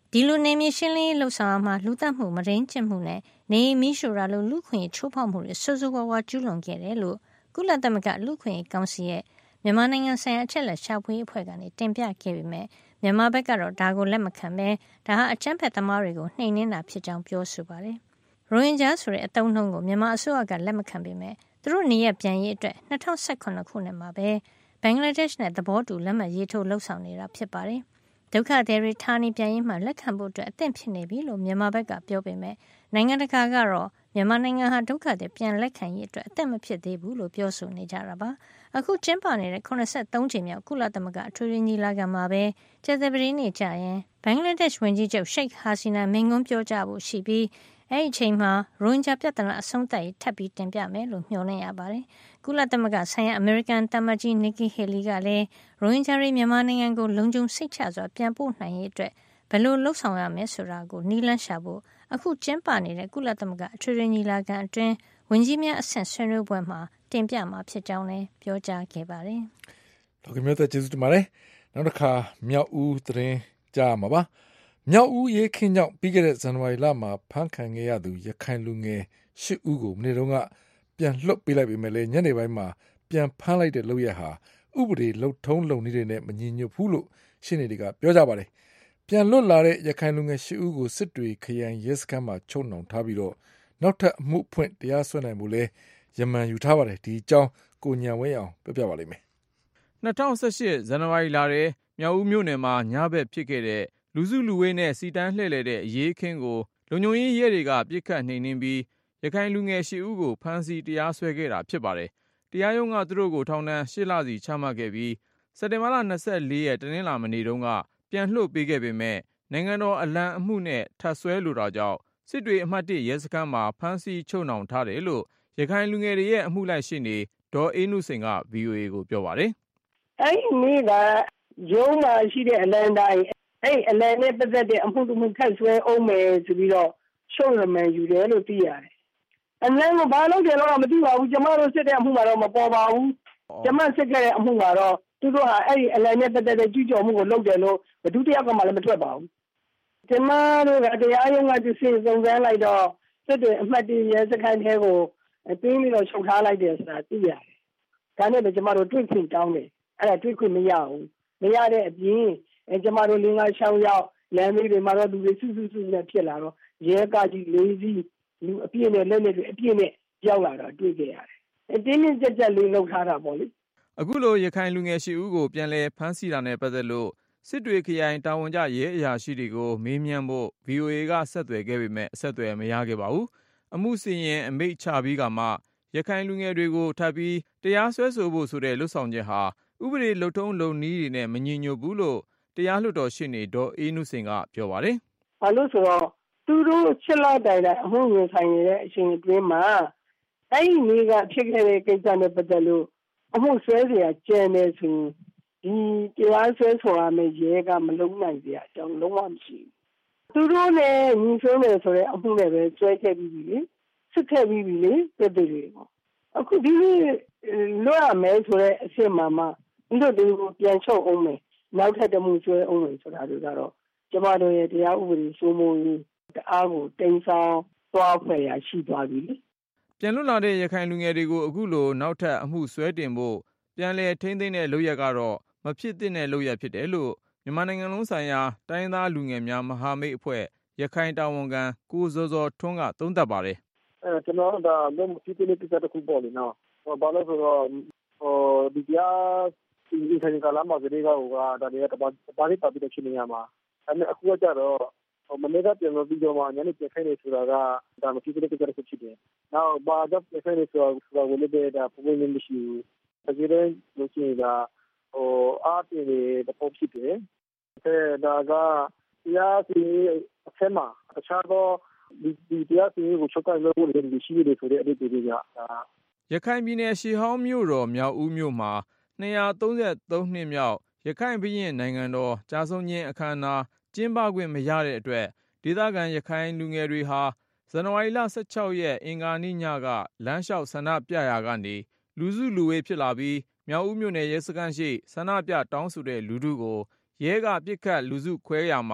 Speaker 5: ဒီလိုနေမြေရှင်းလင်းရေးလှုပ်ဆောင်မှာလူသတ်မှုမရင်းကျင့်မှုနဲ့နေမီးရှို့တာလိုလူခွင့်ချိုးဖောက်မှုတွေဆိုးဆိုးဝါးဝါကျူးလွန်ခဲ့တယ်လို့ကုလသမဂ္ဂလူခွင့်ကောင်စီရဲ့မြန်မာနိုင်ငံဆိုင်ရာအချက်လက်ရှာဖွေအဖွဲ့ကနေတင်ပြခဲ့ပေမဲ့မြန်မာဘက်ကတော့ဒါကိုလက်မခံဘဲဒါဟာအကြမ်းဖက်သမားတွေကိုနှိမ်နင်းတာဖြစ်ကြောင်းပြောဆိုပါတယ်။ရိုဟင်ဂျာဆိုတဲ့အသုံးအနှုန်းကိုမြန်မာအစိုးရကလက်မခံပေမဲ့သူတို့နေရပြန်ရေးအတွက်2018ခုနှစ်မှာပဲဘင်္ဂလားဒေ့ရှ်နဲ့သဘောတူလက်မှတ်ရေးထိုးလှုပ်ဆောင်နေတာဖြစ်ပါတယ်။ဒုက္ခသည်တွေဌာနေပြန်ရေးမှာလက်ခံဖို့အတွက်အသင့်ဖြစ်နေပြီလို့မြန်မာဘက်ကပြောပေမဲ့နိုင်ငံတကာကတော့မြန်မာနိုင်ငံဟာဒုက္ခသည်ပြန်လက်ခံရေးအတွက်အသင့်မဖြစ်သေးဘူးလို့ပြောဆိုနေကြတာပါ။အခုကျင်းပနေတဲ့83ကြိမ်မြောက်ကုလသမဂ္ဂအထွေထွေညီလာခံမှာပဲကျေသပတေးနေ့ကျရင်ဘင်္ဂလားဒေ့ရှ်ဝန်ကြီးချုပ်ရှိတ်ဟာစီနာမိန့်ခွန်းပြောကြားဖို့ရှိပြီးအဲ့ဒီအချိန်မှာရိုဟင်ဂျာပြဿနာအဆုံးသတ်ရေးထပ်ပြီးတင်ပြမယ်လို့မျှော်လင့်ရပါတယ်။ကုလသမဂ္ဂဆိုင်ရာအမေရိကန်တမန်ကြီးနီကီဟေလီကလည်းရိုဟင်ဂျာတွေမြန်မာနိုင်ငံကိုလုံခြုံစိတ်ချစွာပြန်ပို့နိုင်ရေးအတွက်ဘယ်လိုလှုပ်ဆောင်ရမလဲဆိုတာကိုနီးလန်းရှာဖို့အခုကျင်းပနေတဲ့ကုလသမဂ္ဂအထွေထွေညီလာခံအတွင်းဝန်ကြီးများအဆင့်ဆွေးနွေးပွဲမှာတင်ပြမှာဖြစ်ကြောင်းလည်းပြောကြားခဲ့ပါတယ်
Speaker 2: ။ဒေါက်တာမျိုးသက်ကျေးဇူးတင်ပါတယ်။နောက်တစ်ခါမြောက်ဦးသတင်းကြားမှာပါ။မြောက်ဦးရေးခင်းကြောင့်ပြီးခဲ့တဲ့ဇန်နဝါရီလမှာဖမ်းခံခဲ့ရသူရခိုင်လူငယ်8ဦးကိုမနေ့တုန်းကပြန်လွှတ်ပေးလိုက်ပေမဲ့လည်းညနေပိုင်းမှာပြန်ဖမ်းလိုက်တဲ့လုပ်ရက်ဟာဥပဒေလုံထုံးလုံနည်းတွေနဲ့မညီညွတ်ဘူးလို့ရှင်းနေတွေကပြောကြပါတယ်။ပြန်လွတ်လာတဲ့ရခိုင်လူငယ်8ဦးကိုစစ်တွေခရိုင်ရဲစခန်းမှာချုပ်နှောင်ထားပြီးတော့နောက်ထပ်အမှုဖွင့်တရားစွဲနိုင်မှုလဲရမန်ယူထားပါတယ်။ဒီအကြောင်းကိုညံဝဲအောင်ပြောပြပါလိမ့်မယ်
Speaker 9: ။2018ဇန်နဝါရီလထဲမြောက်ဦးမြို့နယ်မှာညဘက်ဖြစ်ခဲ့တဲ့လူစုလူဝေးနဲ့စီတန်းလှည့်လည်တဲ့အရေးအခင်းကိုလုံခြုံရေးရဲတွေကပြစ်ခတ်နှိမ်နင်းပြီးရခိုင်လူငယ်8ဦးကိုဖမ်းဆီးတရားစွဲခဲ့တာဖြစ်ပါတယ်။တရားရုံးကသူတို့ကိုထောင်ဒဏ်8လစီချမှတ်ခဲ့ပြီးစက်တင်ဘာလ24ရက်တနင်္လာနေ့တုန်းကပြန်လွှတ်ပေးခဲ့ပေမဲ့နိုင်ငံတော်အလံအမှုနဲ့ထပ်စွဲလိုတာကြောင့်စစ်တွေအမှတ်1ရဲစခန်းမှာဖမ်းဆီးချုပ်နှောင်ထားတယ်လို့ရခိုင်လူငယ်တွေရဲ့အမှုလိုက်ရှေ့နေဒေါ်အေးနုစိန်က VOA ကိုပြောပါတယ်
Speaker 10: ။အဲ့ဒီနေ့ကရုံးမှာရှိတဲ့အလံတိုင်းအဲ့အလံနဲ့ပတ်သက်တဲ့အမှုတစ်မှုထပ်စွဲအောင်မယ်ဆိုပြီးတော့ရှုံးရမယ်ယူတယ်လို့သိရတယ်။အလံကိုဘာလို့တယ်တော့မသိပါဘူး။ကျမတို့စစ်တဲ့အမှုကတော့မပေါ်ပါဘူး။ကျမစစ်ခဲ့တဲ့အမှုကတော့သူတို့ဟာအဲ့ဒီအလံနဲ့ပတ်သက်တဲ့ကြွကြော်မှုကိုလုပ်တယ်လို့ဘယ်သူတယောက်ကမှလည်းမထွက်ပါဘူး။ကျမတို့ကတရားရုံးကသူစစ်စုံစမ်းလိုက်တော့စစ်တွေအမှတ်1ရဲစခန်းထဲကိုတင်းပြီးတော့ချုပ်ထားလိုက်တယ်ဆိုတာသိရတယ်။ဒါနဲ့ပဲကျမတို့တွေ့ခွင့်တောင်းတယ်။အဲ့ဒါတွေ့ခွင့်မရဘူး။မရတဲ့အပြင်ကျမတို့5-6ယောက်လမ်းမေးတွေမှာတော့လူတွေစုနဲ့ဖြစ်လာတော့ရဲကကြီး4စီးလူအပြည့်နဲ့လက်နဲ့တွေအပြည့်နဲ့ရောက်လာတော့တွေ့ခဲ့ရတယ်။တင်းတင်းကြပ်ကြပ်လေးလုပ်ထားတာပေါ့လေ
Speaker 9: ။အခုလိုရခိုင်လူငယ်8ဦးကိုပြန်လည်ဖမ်းဆီးတာနဲ့ပတ်သက်လို့စစ်တွေခရိုင်တာဝန်ကျရဲအရာရှိတွေကိုမေးမြန်းဖို့ VOA ကဆက်သွယ်ခဲ့ပေမဲ့အဆက်အသွယ်မရခဲ့ပါဘူး။အမှုစီရင်အမိန့်ချပြီးကမှရခိုင်လူငယ်တွေကိုထပ်ပြီးတရားစွဲဆိုဖို့ဆိုတဲ့လှုပ်ဆောင်ချက်ဟာဥပဒေလုံထုံးလုံနည်းတွေနဲ့မညီညွတ်ဘူးလို့တရားလွှတ်တော်ရှေ့နေဒေါ်အေးနုစိန်ကပြောပါတယ်
Speaker 10: ။ဘာလို့ဆိုတော့သူတို့ချက်လောက်တိုင်အမှုရင်ဆိုင်နေတဲ့အချိန်အတွင်းမှာအဲ့ဒီနေ့ကဖြစ်ခဲ့တဲ့ကိစ္စနဲ့ပတ်သက်လို့အမှုဆွဲเสียကျန်နေဆိုဒီတရားစွဲဆိုရမယ့်ရဲကမလုံးနိုင်စရာအကြောင်းလုံးဝမရှိဘူး။သူတို့လည်းညီဆုံးတယ်ဆိုတဲ့အမှုနဲ့ပဲဆွဲခဲ့ပြီးပြီလေ။စစ်ခဲ့ပြီးပြီလေပြည်သူတွေပေါ့။အခုဒီလွှတ်ရမယ်ဆိုတဲ့အစ်စ်မှာတို့တွေကိုပြန်ချုပ်အောင်မယ်။နောက်ထပ်တမှုဆွဲအောင်မယ်ဆိုတာတွေကတော့ကျမတို့ရဲ့တရားဥပဒေစိုးမိုးရေးတအားကိုတင်ဆောင်သွားဖွယ်ရရှိသွားပြီ
Speaker 9: ။ပြန်လွတ်လာတဲ့ရခိုင်လူငယ်တွေကိုအခုလိုနောက်ထပ်အမှုဆွဲတင်ဖို့ပြန်လည်ထိန်းသိမ်းတဲ့လုပ်ရက်ကတော့မဖြစ်သင့်တဲ့လုပ်ရက်ဖြစ်တယ်လို့မြန်မာနိုင်ငံလုံးဆိုင်ရာတိုင်းသားလူငယ်များမဟာမိတ်အဖွဲ့ရခိုင်တာဝန်ခံကိုဇော်ဇော်ထွန်းကသုံးသပ်ပါတယ်
Speaker 11: ။ကျွန်တော်ဒါလုံးဖြစ်တဲ့ကိစ္စတစ်ခုပေါ့လေနော်။ဘာလို့ဆိုတော့ဒီကြားဒီဆိုင်ကလာမှာဒီကဟိုကဒါတွေကဘာတွေပတ်ပြီးဖြစ်နေရမှာအဲ့အခုကကြတော့မနေ့ကပြန်လို့ပြီးတော့မှညနေပြန်ခိုင်းနေဆိုတာကဒါမဖြစ်တဲ့ကိစ္စတစ်ခုဖြစ်တယ်။နောက်ဘာကြောင့်ပြန်ခိုင်းနေဆိုတာကိုလည်းဒါပုံမှန်မရှိဘူး။ဒါကြတဲ့လို့ရှိရင်ဒါအားပြည့်တဲ့ပုံဖြစ်တယ်။ဒါကတရားစီအထက်မှာတခြားသောဒီတရားစီကိုချုပ်ကိုင်လို့လည်းရှိတယ်ဆိုတဲ့အဓိပ္ပာယ်က
Speaker 9: ရခိုင်ပြည်နယ်ရှီဟောင်းမြို့တော်မြောက်ဦးမြို့မှာ233နှစ်မြောက်ရခိုင်ဘုရင်နိုင်ငံတော်ကြာဆုံးခြင်းအခမ်းအနားကျင်းပခွင့်မရတဲ့အတွက်ဒေသခံရခိုင်လူငယ်တွေဟာဇန်နဝါရီလ16ရက်အင်္ဂါနေ့ညကလမ်းလျှောက်ဆန္ဒပြရာကနေလူစုလူဝေးဖြစ်လာပြီးမြောက်ဦးမြို့နယ်ရဲစခန်းရှိဆန္ဒပြတောင်းဆိုတဲ့လူထုကိုရဲကပစ်ခတ်လူစုခွဲရာမှာ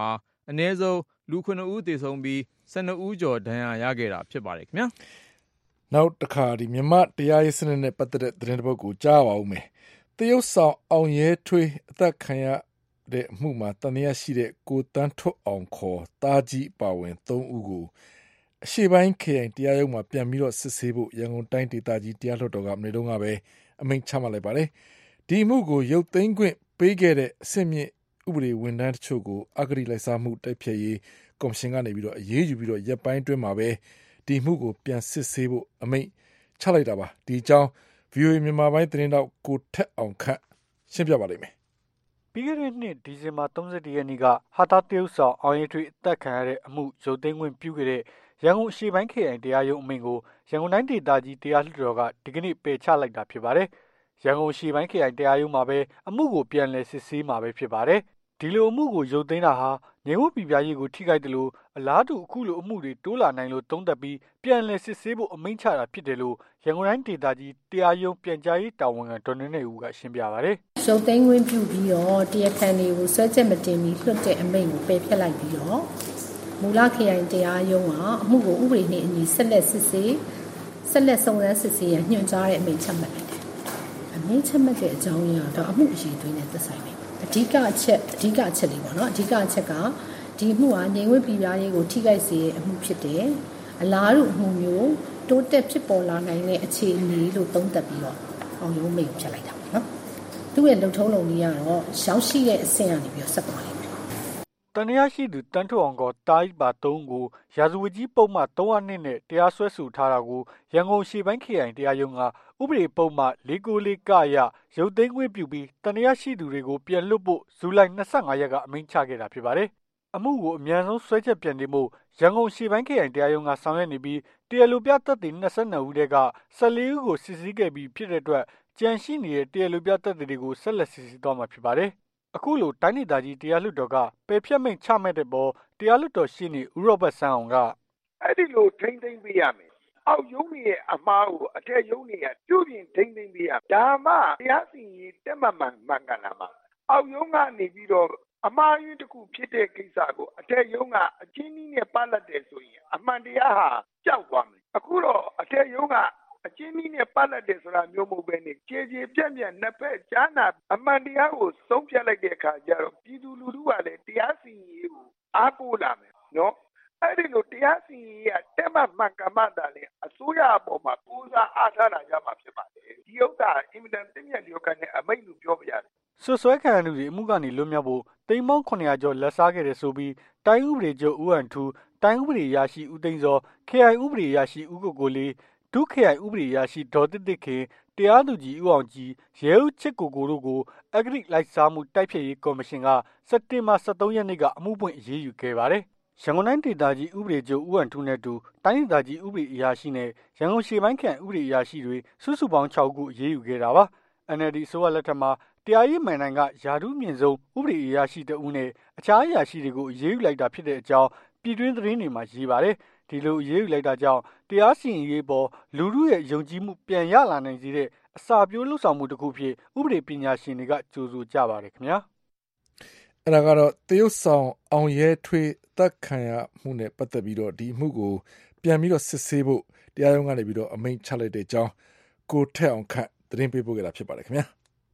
Speaker 9: အနည်းဆုံးလူ 9 ဦးသေဆုံးပြီး12 ဦးကျော်ဒဏ်ရာရခဲ့တာဖြစ်ပါတယ်ခင်ဗျာ
Speaker 2: နောက်တစ်ခါမြန်မာတရားရေးစနစ်နဲ့ပတ်သက်တဲ့သတင်းတစ်ပုဒ်ကိုကြားပါဦးမယ်တရုတ်ဆောင်အောင်ရဲထွေးအသက်ခံရတဲ့အမှုမှာတန်တရားရှိတဲ့ကိုတန်းထွတ်အောင်ခေါ်တာကြီးပါဝင်3ဦးကိုအရှိပိုင်းခရိုင်တရားရုံးမှာပြန်ပြီးတော့စစ်ဆေးဖို့ရန်ကုန်တိုင်းဒေသကြီးတရားလွှတ်တော်ကမနေ့တုန်းကပဲအမိန့်ချမှတ်လိုက်ပါတယ်ဒီမှုကိုရုပ်သိမ်းခွင့်ပေးခဲ့တဲ့အဆင့်မြင့်ဥပဒေဝန်ထမ်းတချို့ကိုအဂတိလိုက်စားမှုတိုက်ဖျက်ရေးကော်မရှင်ကနေပြီးတော့အရေးယူပြီးတော့ရပ်ပိုင်းတွင်းမှာပဲဒီမှုကိုပြန်စစ်ဆေးဖို့အမိန့်ချလိုက်တာပါဒီအကြောင်း VOA မြန်မာပိုင်းသတင်းတောက်ကိုထက်အောင်ခန့်ရှင်းပြပါလိမ့်မယ်
Speaker 12: ပြီးခဲ့တဲ့နှစ်ဒီဇင်ဘာ31ရက်နေ့ကဟာတာတရုတ်ဆောင်အောင်ရဲထွေးအသက်ခံရတဲ့အမှုရုပ်သိမ်းခွင့်ပြုခဲ့တဲ့ရန်ကုန်အရှေ့ပိုင်းခရိုင်တရားရုံးအမိန့်ကိုရန်ကုန်တိုင်းဒေသကြီးတရားလွှတ်တော်ကဒီကနေ့ပယ်ချလိုက်တာဖြစ်ပါတယ်။ရန်ကုန်အရှေ့ပိုင်းခရိုင်တရားရုံးမှာပဲအမှုကိုပြန်လည်စစ်ဆေးမှာပဲဖြစ်ပါတယ်။ဒီလိုအမှုကိုရုပ်သိမ်းတာဟာငြိမ်ဝှက်ပြပြရေးကိုထိခိုက်တယ်လို့အလားတူအခုလိုအမှုတွေတိုးလာနိုင်လို့သုံးသပ်ပြီးပြန်လည်စစ်ဆေးဖို့အမိန့်ချတာဖြစ်တယ်လို့ရန်ကုန်တိုင်းဒေသကြီးတရားရုံးပြန်ကြားရေးတာဝန်ခံဒေါ်နေနေဦးကရှင်းပြပါတယ်
Speaker 13: ။ရုပ်သိမ်းခွင့်ပြုပြီးတော့တရားခံတွေကိုဆွဲချက်မတင်ပြီးလွှတ်တဲ့အမိန့်ကိုပယ်ဖျက်လိုက်ပြီးတော့မူလခရိုင်တရားရုံးကအမှုကိုဥပဒေနဲ့အညီဆက်လက်စစ်ဆေးဆက်လက်စုံစမ်းစစ်ဆေးရညွှန်ကြားတဲ့အမိန့်ချမှတ်လိုက်တယ်။အမိန့်ချမှတ်တဲ့အကြောင်းရင်းကတော့အမှုအရေးသွေးနဲ့သက်ဆိုင်တယ်။အဓိကအချက်လေးပေါ့နော်။အဓိကအချက်ကဒီအမှုဟာငြိမ်ဝှက်ပြပြရေးကိုထိခိုက်စေတဲ့အမှုဖြစ်တယ်။အလားတူအမှုမျိုးတိုးတက်ဖြစ်ပေါ်လာနိုင်တဲ့အခြေအနေလို့သုံးသပ်ပြီးတော့အောင်ရုံးမိန့်ကိုဖျက်လိုက်တာပေါ့နော်။သူ့ရဲ့လုံထုံးလုံနည်းကတော့ရောက်ရှိတဲ့အဆင့်ကနေပြီးတော့ဆက်သွားတယ်
Speaker 12: တန်တရားရှိသူတန်းထွတ်အောင်ကတားပါ3ကိုရာဇဝတ်ကြီးပုံမှန်302နဲ့တရားစွဲဆိုထားတာကိုရန်ကုန်ရှေ့ပိုင်းခရိုင်တရားရုံးကဥပဒေပုံမှန်494ကရရုပ်သိမ်းခွင့်ပြုပြီးတန်တရားရှိသူတွေကိုပြန်လွှတ်ဖို့ဇူလိုင်25ရက်ကအမိန့်ချခဲ့တာဖြစ်ပါတယ်။အမှုကိုအမြန်ဆုံးဆွဲချက်ပြန်တင်ဖို့ရန်ကုန်ရှေ့ပိုင်းခရိုင်တရားရုံးကဆောင်ရွက်နေပြီးတရားလိုပြသက်သေ22ဦးတည်းက14ဦးကိုစစ်ဆေးခဲ့ပြီးဖြစ်တဲ့အတွက်ကြန့်ရှိနေတဲ့တရားလိုပြသက်သေတွေကိုဆက်လက်စစ်ဆေးသွားမှာဖြစ်ပါတယ်။အခုလိုတိုင်းဒေသကြီးတရားလွှတ်တော်ကပယ်ဖျက်မိန့်ချမှတ်တဲ့ပေါ်တရားလွှတ်တော်ရှင်းနေဦးရောဘတ်ဆန်းအောင်က
Speaker 14: အဲ့ဒီလိုထိမ့်သိမ့်ပေးရမယ်။အောက်ရုံးရဲ့အမားကိုအထက်ရုံးရဲ့ပြုပြင်ထိမ့်သိမ့်ပေးရ။ဒါမှတရားစီရင်တက်မှမှန်ကန်လာမှာ။အောက်ရုံးကနေပြီးတော့အမားရင်းတစ်ခုဖြစ်တဲ့ကိစ္စကိုအထက်ရုံးကအချင်းကြီးနဲ့ပတ်လက်တယ်ဆိုရင်အမှန်တရားဟာကြောက်သွားမယ်။အခုတော့အထက်ရုံးကအချင်းကြီးနဲ့ပတ်လက်တယ်ဆိုတာမျိုးမဟုတ်ပဲနဲ့ကြေပြန့်နှစ်ဖက်ကြားနာအမှန်တရားကိုဆုံးဖြတ်လိုက်တဲ့အခါကျတော့ပြည်သူလူထုကလည်းတရားစီရင်ရေးကိုအားကိုးလာမယ်နော်အဲ့ဒီလိုတရားစီရင်ရေးကတက်မှန်ကန်မှသာလေအစိုးရအပေါ်မှာကိုးစားအားထားတာရမှာဖြစ်ပါတယ်ဒီဥစ္စာအင်မတန်သိမြတ်လျော်ကန်တဲ့အမိန့်လို့ပြောပြရတယ်
Speaker 12: ဆွဆွဲခံရသူတွေအမှုကနေလွတ်မြောက်ဖို့တိမ်ပေါင်း900ကျော်လက်စားခဲ့တယ်ဆိုပြီးတိုင်းဥပဒေချုပ်ဦးဟန်ထူတိုင်းဥပဒေရရှိဦးသိန်းစော KI ဥပဒေရရှိဦးကိုကိုလေးဒုခရိုင်ဥပဒေရရှိဒေါ်တစ်တစ်ခင်တရားသူကြီးဦးအောင်ကြီးရဲဦးချစ်ကိုကိုတို့ကိုအဂရိလိုက်စားမှုတိုက်ဖျက်ရေးကော်မရှင်ကစက်တင်ဘာ23ရက်နေ့ကအမှုပွင့်အရေးယူခဲ့ပါတယ်။ရန်ကုန်တိုင်းဒေသကြီးဥပဒေချုပ်ဦးဟန်ထူနဲ့တူတိုင်းဒေသကြီးဥပဒေအရာရှိနဲ့ရန်ကုန်ရှေ့ပိုင်းခရိုင်ဥပဒေအရာရှိတွေစုစုပေါင်း6ခုအရေးယူခဲ့တာပါ။ NLD အစိုးရလက်ထက်မှာတရားရေးမှန်တိုင်းကယာဒူးမြင့်ဆုံးဥပဒေအရာရှိတဦးနဲ့အခြားအရာရှိတွေကိုအရေးယူလိုက်တာဖြစ်တဲ့အကြောင်းပြည်တွင်းသတင်းတွေမှာရေးပါတယ်။ဒီလိုအရေးယူလိုက်တာကြောင့်တရားစီရင်ရေးပေါ်လူထုရဲ့ယုံကြည်မှုပြန်ရလာနိုင်စေတဲ့အစာပြိုးလှုပ်ဆောင်မှုတစ်ခုဖြစ်ဥပဒေပညာရှင်တွေကကြိုဆိုကြပါတယ်ခင်ဗျာ
Speaker 2: အဲ့ဒါကတော့တရုတ်ဆောင်အောင်ရဲထွေးတက်ခံရမှုနဲ့ပတ်သက်ပြီးတော့ဒီမှုကိုပြန်ပြီးတော့စစ်ဆေးဖို့တရားရုံးကနေပြီးတော့အမိန့်ချလိုက်တဲ့အကြောင်းကိုထက်အောင်ခန့်သတင်းပေးပို့ခဲ့တာဖြစ်ပါတယ်ခင်ဗျာ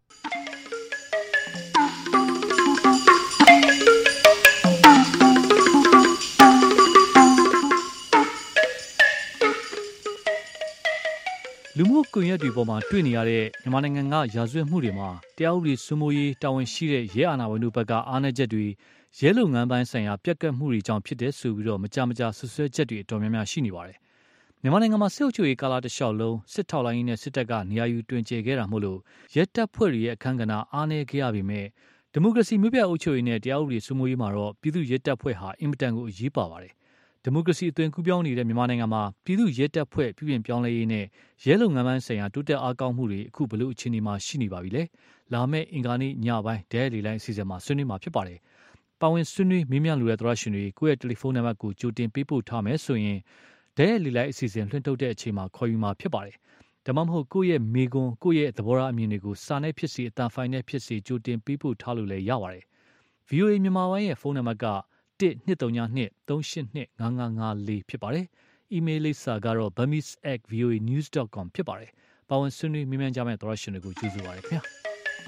Speaker 15: လူမှုကွန်ရက်တွေပေါ်မှာတွေ့နေရတဲ့မြန်မာနိုင်ငံကရာဇဝတ်မှုတွေမှာတရားဥပဒေစိုးမိုးရေးတာဝန်ရှိတဲ့ရဲအာဏာပိုင်တို့ဘက်ကအားနည်းချက်တွေရဲလုပ်ငန်းပိုင်းဆိုင်ရာပြက်ကွက်မှုတွေကြောင့်ဖြစ်တဲ့ဆိုပြီးတော့မကြာဆွဆွဲချက်တွေအတော်များများရှိနေပါတယ်။မြန်မာနိုင်ငံမှာစစ်အုပ်ချုပ်ရေးကာလတစ်လျှောက်လုံးစစ်ထောက်လိုင်းနဲ့စစ်တပ်ကနေရာယူတွင်ကျယ်ခဲ့တာမို့လို့ရဲတပ်ဖွဲ့တွေရဲ့အခမ်းကဏ္ဍအားနည်းခဲ့ရပေမဲ့ဒီမိုကရေစီမျိုးပြအုပ်ချုပ်ရေးနဲ့တရားဥပဒေစိုးမိုးရေးမှာတော့ပြည်သူ့ရဲတပ်ဖွဲ့ဟာအင်မတန်ကိုအရေးပါပါတယ်။ဒီမိုကရေစီအသွင်ကူးပြောင်းနေတဲ့မြန်မာနိုင်ငံမှာပြည်သူ့ရဲတပ်ဖွဲ့ပြုပြင်ပြောင်းလဲရေးနဲ့ရဲလုပ်ငန်းပိုင်းဆိုင်ရာတိုးတက်အားကောင်းမှုတွေအခုဘယ်လိုအခြေအနေမှာရှိနေပါပြီလဲ။လာမယ့်အင်္ဂါနေ့ညပိုင်းဒဲလီလိုင်းအစီအစဉ်မှာဆွေးနွေးမှာဖြစ်ပါတယ်။ပါဝင်ဆွေးနွေးမေးမြန်းလိုတဲ့သောရရှင်တွေကိုယ့်ရဲ့တယ်လီဖုန်းနံပါတ်ကိုကြိုတင်ပေးပို့ထားမယ်ဆိုရင်ဒဲလီလိုင်းအစီအစဉ်လွှင့်ထုတ်တဲ့အချိန်မှာခေါ်ယူမှာဖြစ်ပါတယ်။ဒါမှမဟုတ်ကိုယ့်ရဲ့မေကွန်ကိုယ့်ရဲ့သဘောထားအမြင်တွေကိုစာနဲ့ဖြစ်စီအတန်ဖိုင်နဲ့ဖြစ်စီကြိုတင်ပေးပို့ထားလို့လည်းရပါတယ်။ VOA မြန်မာပိုင်းရဲ့ဖုန်းနံပါတ်က 12302382554ဖြစ်ပါတယ်။ email လိပ်စာကတော့ burmese@voanews.com ဖြစ်ပါတယ်။ပါဝင်ဆွေးနွေးမြင်မြန်ကြမယ့်သောရရှင်တွေကိုကျေးဇူးပါရခင်ဗျာ။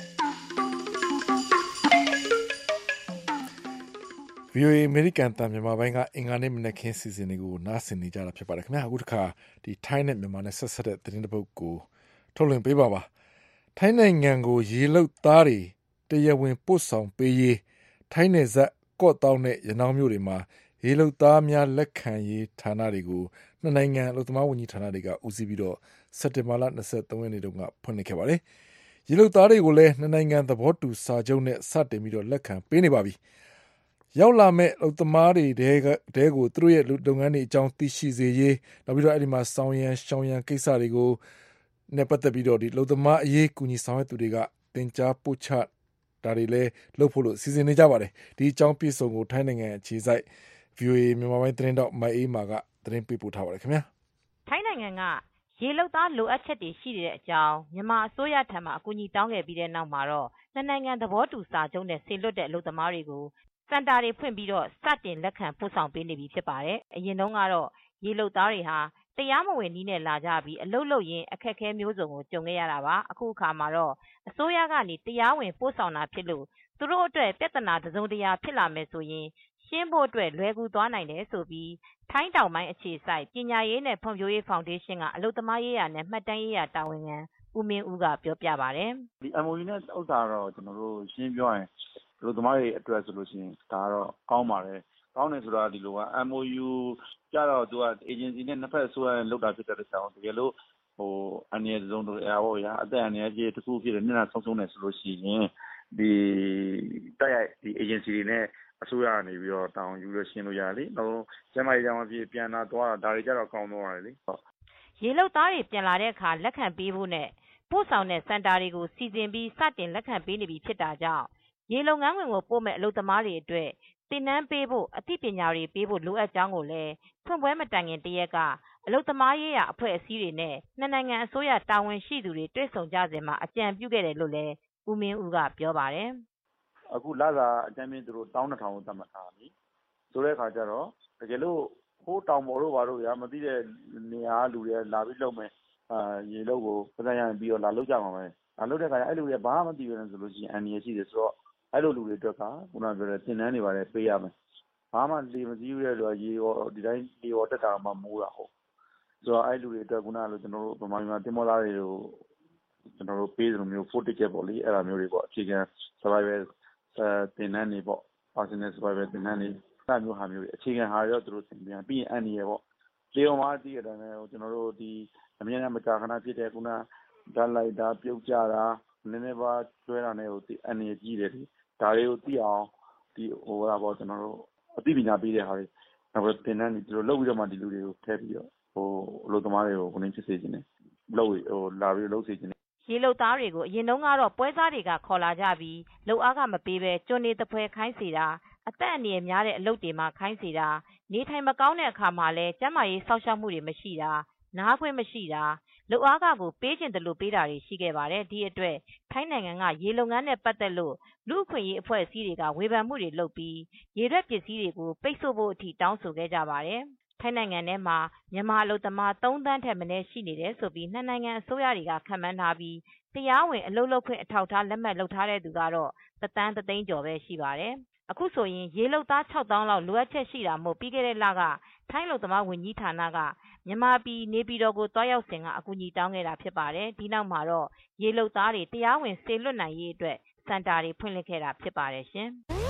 Speaker 2: VOA American တန်မြန်မာပိုင်းကအင်္ဂါနေ့မနက်ခင်းစီစဉ်တွေကိုနားဆင်နေကြတာဖြစ်ပါတယ်ခင်ဗျာအခုတစ်ခါဒီထိုင်းနဲ့မြန်မာနဲ့ဆက်ဆက်တဲ့သတင်းတစ်ပုဒ်ကိုထုတ်လွှင့်ပေးပါပါထိုင်းနိုင်ငံကိုရေလုတ်သားတွေတရားဝင်ပို့ဆောင်ပေးရေးထိုင်းနယ်စပ်ကော့တောင်းနဲ့ရနောင်းမြို့တွေမှာရေလုတ်သားများလက်ခံရေးဌာနတွေကိုနှစ်နိုင်ငံအလုပ်သမားဝန်ကြီးဌာနတွေကဦးစီးပြီးတော့စက်တင်ဘာလ23ရက်နေ့တုန်းကဖွင့်လှစ်ခဲ့ပါတယ်ရေလုတ်သားတွေကိုလည်းနှစ်နိုင်ငံသဘောတူစာချုပ်နဲ့စတင်ပြီးတော့လက်ခံပေးနေပါပြီရောက်လာမဲ့အလုပ်သမားတွေတဲကိုသူတို့ရဲ့လုပ်ငန်းတွေအကြောင်းသိရှိစေရေးနောက်ပြီးတော့အဲ့ဒီမှာစောင်းရန်ရှောင်းရန်ကိစ္စတွေကိုနဲ့ပတ်သက်ပြီးတော့ဒီအလုပ်သမားအရေးကူညီဆောင်ရွက်သူတွေကတင် जा ပို့ချဒါတွေလည်းလုပ်ဖို့လို့စီစဉ်နေကြပါတယ်ဒီအကြောင်းပြည့်စုံကိုထိုင်းနိုင်ငံအခြေစိုက် VOA မြန်မာပိုင်းသတင်းတောက်မိုင်အေးမာကသတင်းပေးပို့ထားပါတယ်ခင်ဗျာ
Speaker 16: ထိုင်းနိုင်ငံကရေလုတ်သားလိုအပ်ချက်တွေရှိနေတဲ့အကြောင်းမြန်မာအစိုးရထံမှအကူအညီတောင်းခဲ့ပြီးတဲ့နောက်မှာတော့နှစ်နိုင်ငံသဘောတူစာချုပ်နဲ့ဆေလွတ်တဲ့အလုပ်သမားတွေကိုစင်တာတွေဖွင့်ပြီးတော့စတင်လက်ခံပို့ဆောင်ပေးနေပြီဖြစ်ပါတယ်အရင်တုန်းကတော့ရေလုတ်သားတွေဟာတရားမဝင်နည်းနဲ့လာကြပြီးအလုပ်လုပ်ရင်းအခက်အခဲမျိုးစုံကိုကြုံခဲ့ရတာပါအခုအခါမှာတော့အစိုးရကနေတရားဝင်ပို့ဆောင်တာဖြစ်လို့သူတို့အတွက်ပြဿနာတစုံတရာဖြစ်လာမယ်ဆိုရင်ရှင်းဖို့အတွက်လွယ်ကူသွားနိုင်တယ်ဆိုပြီးထိုင်းတောင်ပိုင်းအခြေစိုက်ပညာရေးနဲ့ဖွံ့ဖြိုးရေးဖောင်ဒေးရှင်းကအလုပ်သမားရေးရာနဲ့မှတ်တမ်းရေးရာတာဝန်ခံဦးမင်းဦးကပြောပြပါတယ်
Speaker 17: ဒီ MOU နဲ့ဥစ္စာတော့ကျွန်တော်တို့ရှင်းပြောရင်အလုပ်သမားတွေအတွက်ဆိုလို့ရှိရင်ဒါတော့ကောင်းပါတယ်ကောင်းတယ်ဆိုတာဒီလိုက MOU ကြတော့သူက agency နဲ့နှစ်ဖက်ဆိုရလောက်တာဖြစ်တဲ့ကြောင့်တကယ်လို့အနည်းဆုံးတော့ပေါ့ဗျာအသက်အန္တရာယ်ကြီးတစ်ခုဖြစ်တဲ့မျက်နှာဆုံးနေဆိုလို့ရှိရင်ဒီတိုက်ရိုက်ဒီ agency တွေနဲ့အစိုးရကနေပြီးတော့တောင်းယူရရှင်းလို့ရတယ်။နောက်ကျမကြီးကြောင်ဖြစ်ပြန်လာသွားတာဒါတွေကြတော့ကောင်းသွားတယ်လေ။ဟုတ်
Speaker 16: ။ရေလုတ်သားတွေပြန်လာတဲ့အခါလက်ခံပေးဖို့နဲ့ပို့ဆောင်တဲ့စင်တာတွေကိုစီစဉ်ပြီးစတင်လက်ခံပေးနေပြီဖြစ်တာကြောင့်ရေလုပ်ငန်းဝင်ကိုပို့မဲ့အလုပ်သမားတွေအတွက်သင်တန်းပေးဖို့အသိပညာတွေပေးဖို့လိုအပ်ကြောင်းကိုလည်းဖွင့်ပွဲမတိုင်ခင်တရက်ကအလုပ်သမားရေးရာအဖွဲ့အစည်းတွေနဲ့နှစ်နိုင်ငံအစိုးရတာဝန်ရှိသူတွေတွေ့ဆုံကြစဉ်မှာအကြံပြုခဲ့တယ်လို့လည်းဦးမင်းဦးကပြောပါတယ်
Speaker 17: ။အခုလစာအကြမ်းဖျင်းသူတို့12000ကိုသတ်မှတ်ထားပြီ။ဆိုတဲ့အခါကျတော့တကယ်လို့ဟိုးတောင်ပေါ်တို့ဘာလို့ရမသိတဲ့နေရာလူတွေလာပြီးလုပ်မယ်ရေလုပ်ကိုပတ်စံရရင်ပြီးတော့လာလုပ်ကြမှာပဲ။လာလုပ်တဲ့အခါကျအဲ့လူတွေဘာမှမသိဘူးလဲဆိုလို့ရှိရင်အန်ဒီရရှိတယ်ဆိုတော့အဲ့လိုလူတွေအတွက်ကခုနပြောတဲ့သင်တန်းတွေပါတယ်ပေးရမယ်။ဘာမှလေမစည်းဘူးတဲ့လူကရေရောဒီတိုင်းလေရောတက်တာမှမိုးတာဟုတ်။ဆိုတော့အဲ့လူတွေအတွက်ခုနကလိုကျွန်တော်တို့ဗမာပြည်မှာတင်မောသားတွေကိုကျွန်တော်တို့ပေးသလိုမျိုး food ticket ပေါ့လေအဲ့ဒါမျိုးတွေပေါ့အခြေခံ survival သင်တန်းတွေပေါ့ personal survival သင်တန်းတွေအဲ့မျိုးဟာမျိုးတွေအခြေခံဟာရောသူတို့သင်ပြန်ပြီးရင်အန်ဒီရပေါ့လေရောမှာတည်ရတယ်နဲ့ကျွန်တော်တို့ဒီအမြဲတမ်းမကြာခဏဖြစ်တဲ့ခုနဓာတ်လိုက်တာပြုတ်ကြတာနည်းနည်းပါကျွဲတာနဲ့ဟိုအန်ဒီရကြီးတယ်ဒါတွေကိုသိအောင်ဒီဟိုဟာပေါ့ကျွန်တော်တို့အသိပညာပေးတဲ့ဟာတွေနောက်သင်တန်းတွေသူတို့လုပ်ပြီးတော့မှဒီလူတွေကိုထည့်ပြီးတော့ဟိုအလုပ်သမားတွေကိုကိုင်းဖြစ်စေခြင်းနဲ့လုပ်ဟိုလာပြီးလုပ်စေခြင်း
Speaker 16: ရေလုတ်သားတွေကိုအရင်တုန်းကတော့ပွဲစားတွေကခေါ်လာကြပြီးလုပ်အားကမပေးပဲကျွန်းနေတပွဲခိုင်းစေတာအသက်အန္တရာယ်များတဲ့အလုပ်တွေမှာခိုင်းစေတာနေထိုင်မကောင်းတဲ့အခါမှာလဲကျန်းမာရေးစောင့်ရှောက်မှုတွေမရှိတာနားခွင့်မရှိတာလုပ်အားကကိုပေးကျင်တယ်လို့ပေးတာတွေရှိခဲ့ပါတယ်ဒီအတွက်ထိုင်းနိုင်ငံကရေလုပ်ငန်းနဲ့ပတ်သက်လို့လူအခွင့်အရေးအဖွဲ့အစည်းတွေကဝေဖန်မှုတွေလုပ်ပြီးရေထွက်ပစ္စည်းတွေကိုပိတ်ဆို့ဖို့အထိတောင်းဆိုခဲ့ကြပါတယ်ထိုင်းနိုင်ငံထဲမှာမြန်မာအလုပ်သမား3 သန်းထက်မနည်းရှိနေတယ်ဆိုပြီးနှစ်နိုင်ငံအစိုးရတွေကခန့်မှန်းထားပြီးတရားဝင်အလုပ်လုပ်ခွင့်အထောက်အထားလက်မှတ်လုပ်ထားတဲ့သူကတော့1 သန်း 1 သိန်းကျော်ပဲရှိပါတယ်အခုဆိုရင်ရေလုပ်သား6000လောက်လိုအပ်ချက်ရှိတာမို့ပြီးခဲ့တဲ့လကထိုင်းအလုပ်သမားဝန်ကြီးဌာနကမြန်မာပြည်နေပြည်တော်ကိုတွားရောက်စဉ်ကအကူအညီတောင်းခဲ့တာဖြစ်ပါတယ်ဒီနောက်မှာတော့ရေလုပ်သားတွေတရားဝင်စေလွတ်နိုင်ရေးအတွက်စင်တာတွေဖွင့်လှစ်ခဲ့တာဖြစ်ပါတယ်ရှင်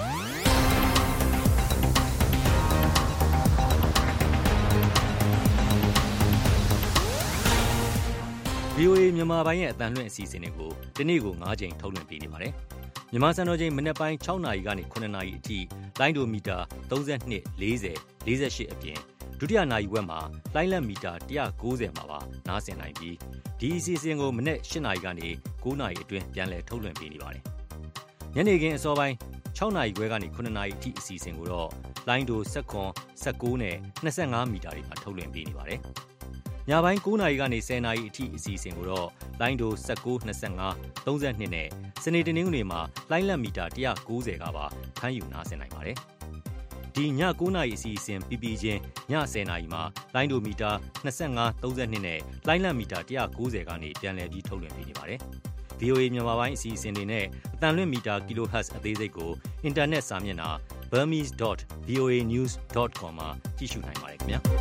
Speaker 18: VOA မြန်မာပိုင်းရဲ့အတန်လွှင့်အစီအစဉ်တွေကိုဒီနေ့ကို9ကြိမ်ထုတ်လွှင့်ပေးနေပါတယ်။မြန်မာစံတော်ချိန်မနေ့ပိုင်း6နာရီကနေ9နာရီအထိလိုင်းဒိုမီတာ32 40 48အပြင်ဒုတိယနာရီဝက်မှာလိုင်းလက်မီတာ190မှာပါနားဆင်နိုင်ပြီးဒီအစီအစဉ်ကိုမနေ့8နာရီကနေ9နာရီအတွင်းပြန်လည်ထုတ်လွှင့်ပေးနေပါတယ်။ညနေခင်းအစောပိုင်း6နာရီခွဲကနေ9နာရီအထိအစီအစဉ်ကိုတော့လိုင်းဒို19နဲ့25မီတာတွေမှာထုတ်လွှင့်ပေးနေပါတယ်။ညပိုင်း9နာရီကနေ10နာရီအထိအစီအစဉ်ကိုတော့လိုင်းဒို19 25 32နဲ့စနေတနင်္ဂနွေမှာလိုင်းလက်မီတာ190ကပါဖမ်းယူနားဆင်နိုင်ပါတယ်။ဒီည9:00နာရီအစီအစဉ်ပြီးချင်းည10:00နာရီမှာလိုင်းဒိုမီတာ25 32နဲ့လိုင်းလံမီတာ190ကနေပြန်လည်ပြီးထုတ်လွှင့်ပေးနေပါတယ်။ VOA မြန်မာပိုင်းအစီအစဉ်တွေနဲ့အတန်လွင့်မီတာ kHz အသေးစိတ်ကိုအင်တာနက်စာမျက်နှာ burmese.voanews.com မှာကြည့်ရှုနိုင်ပါတယ်ခင်ဗျာ။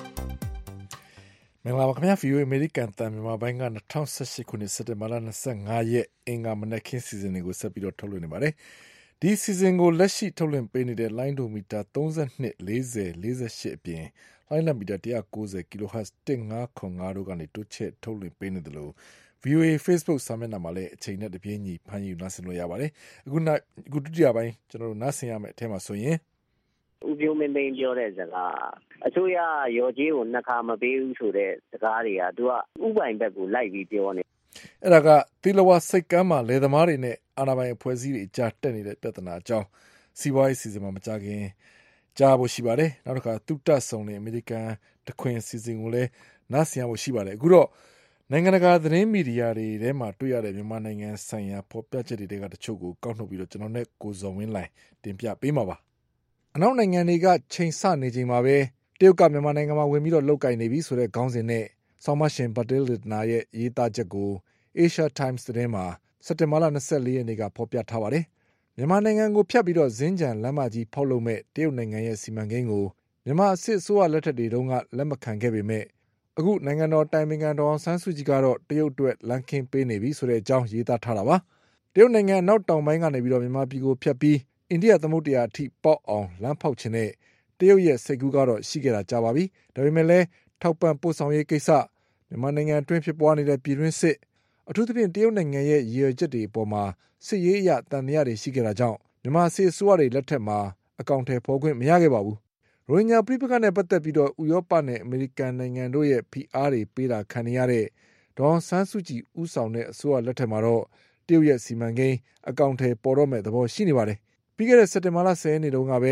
Speaker 2: မင်္ဂလာပါခင်ဗျာ VOA American တန်မြန်မာပိုင်းက2018ခုနှစ်စက်တင်ဘာလ25ရက်အင်္ဂါမနက်ခင်းစီစဉ်တွေကိုဆက်ပြီးတော့ထုတ်လွှင့်နေပါတယ်။ဒီစီစဉ်ကိုလက်ရှိထုတ်လွှင့်ပေးနေတဲ့လိုင်းဒိုမီတာ32 40 48အပြင်လိုင်းလံမီတာ190 kHz 1505တို့ကနေတိုးချဲ့ထုတ်လွှင့်ပေးနေတယ်လို့VOA Facebook စာမျက်နှာမှာလည်းအချိန်နဲ့တပြေးညီဖန်ယူနားဆင်လို့ရပါတယ်။အခုဒုတိယပိုင်းကျွန်တော်တို့နားဆင်ရမယ့်အထက်မှာဆိုရင်
Speaker 19: ဦးပြိုးမင်းသိန်းပြောတဲ့စကားအစိုးရရော်ကြီးကိုနှစ်ခါမပေးဘူးဆိုတဲ့စကားတွေကသူကဥပိုင်ဘက်ကိုလိုက်ပြီးပြောနေ
Speaker 2: အဲ့ဒါကသီလဝါစိတ်ကမ်းမှာလယ်သမားတွေနဲ့အာဏာပိုင်အဖွဲ့အစည်းတွေအကြားတက်နေတဲ့ပြဿနာအကြောင်းစီးပွားရေးစီစဉ်မှာမကြခင်ကြားဖို့ရှိပါတယ်နောက်တစ်ခါသူတက်ဆောင်တဲ့အမေရိကန်တခွင်စီစဉ်ကိုလည်းနားဆင်ရဖို့ရှိပါတယ်အခုတော့နိုင်ငံတကာသတင်းမီဒီယာတွေထဲမှာတွေ့ရတဲ့မြန်မာနိုင်ငံဆိုင်ရာဖော်ပြချက်တွေကတချို့ကိုကောက်နှုတ်ပြီးတော့ကျွန်တော်နဲ့ကိုဇော်ဝင်းလိုင်တင်ပြပေးမှာပါအနောက်နိုင်ငံတွေကချိန်ဆနေချိန်မှာပဲတရုတ်ကမြန်မာနိုင်ငံမှာဝင်ပြီးတော့လုတ်ကင်နေပြီဆိုတဲ့ခေါင်းစဉ်နဲ့ဆောင်းမရှင်ပတ်တယ်လစ်နာရဲ့ရေးသားချက်ကို Asia Times သတင်းမှာစက်တင်ဘာလ24ရက်နေ့ကဖော်ပြထားပါတယ်မြန်မာနိုင်ငံကိုဖျက်ပြီးတော့ဇင်းကြံလမ်းမကြီးဖောက်လုပ်မဲ့တရုတ်နိုင်ငံရဲ့စီမံကိန်းကိုမြန်မာအစစ်အစိုးရလက်ထက်တွေတုန်းကလက်မခံခဲ့ပေမဲ့အခုနိုင်ငံတော်တိုင်ပင်ခံဒေါ်အောင်ဆန်းစုကြည်ကတော့တရုတ်အတွက်လမ်းခင်းပေးနေပြီဆိုတဲ့အကြောင်းရေးသားထားတာပါတရုတ်နိုင်ငံနောက်တောင်ပိုင်းကနေပြီးတော့မြန်မာပြည်ကိုဖျက်ပြီးအိန္ဒိယသမုဒ္ဒရာအထိပေါက်အောင်လမ်းဖောက်ခြင်းနဲ့တရုတ်ရဲ့စိတ်ကူးကတော့ရှိခဲ့တာကြာပါပြီဒါပေမဲ့လည်းထောက်ပံ့ပို့ဆောင်ရေးကိစ္စမြန်မာနိုင်ငံအတွင်းဖြစ်ပွားနေတဲ့ပြည်တွင်းစစ်အထူးသဖြင့်တရုတ်နိုင်ငံရဲ့ရည်ရွယ်ချက်တွေအပေါ်မှာစစ်ရေးအရတန်တရားတွေရှိခဲ့တာကြောင့်မြန်မာစစ်အစိုးရတွေလက်ထက်မှာအကောင့်ထဲပေါ်ခွင့်မရခဲ့ပါဘူးရိုဟင်ဂျာပြည်ပကနဲ့ပတ်သက်ပြီးတော့ဥရောပနဲ့အမေရိကန်နိုင်ငံတို့ရဲ့ဖိအားတွေပေးတာခံရတဲ့ဒေါ်ဆန်းစုကြည်ဦးဆောင်တဲ့အစိုးရလက်ထက်မှာတော့တရုတ်ရဲ့စီမံကိန်းအကောင့်ထဲပေါ်တော့မဲ့သဘောရှိနေပါတယ်ပြီးခဲ့တဲ့စက်တင်ဘာလ10ရက်နေ့တုန်းကပဲ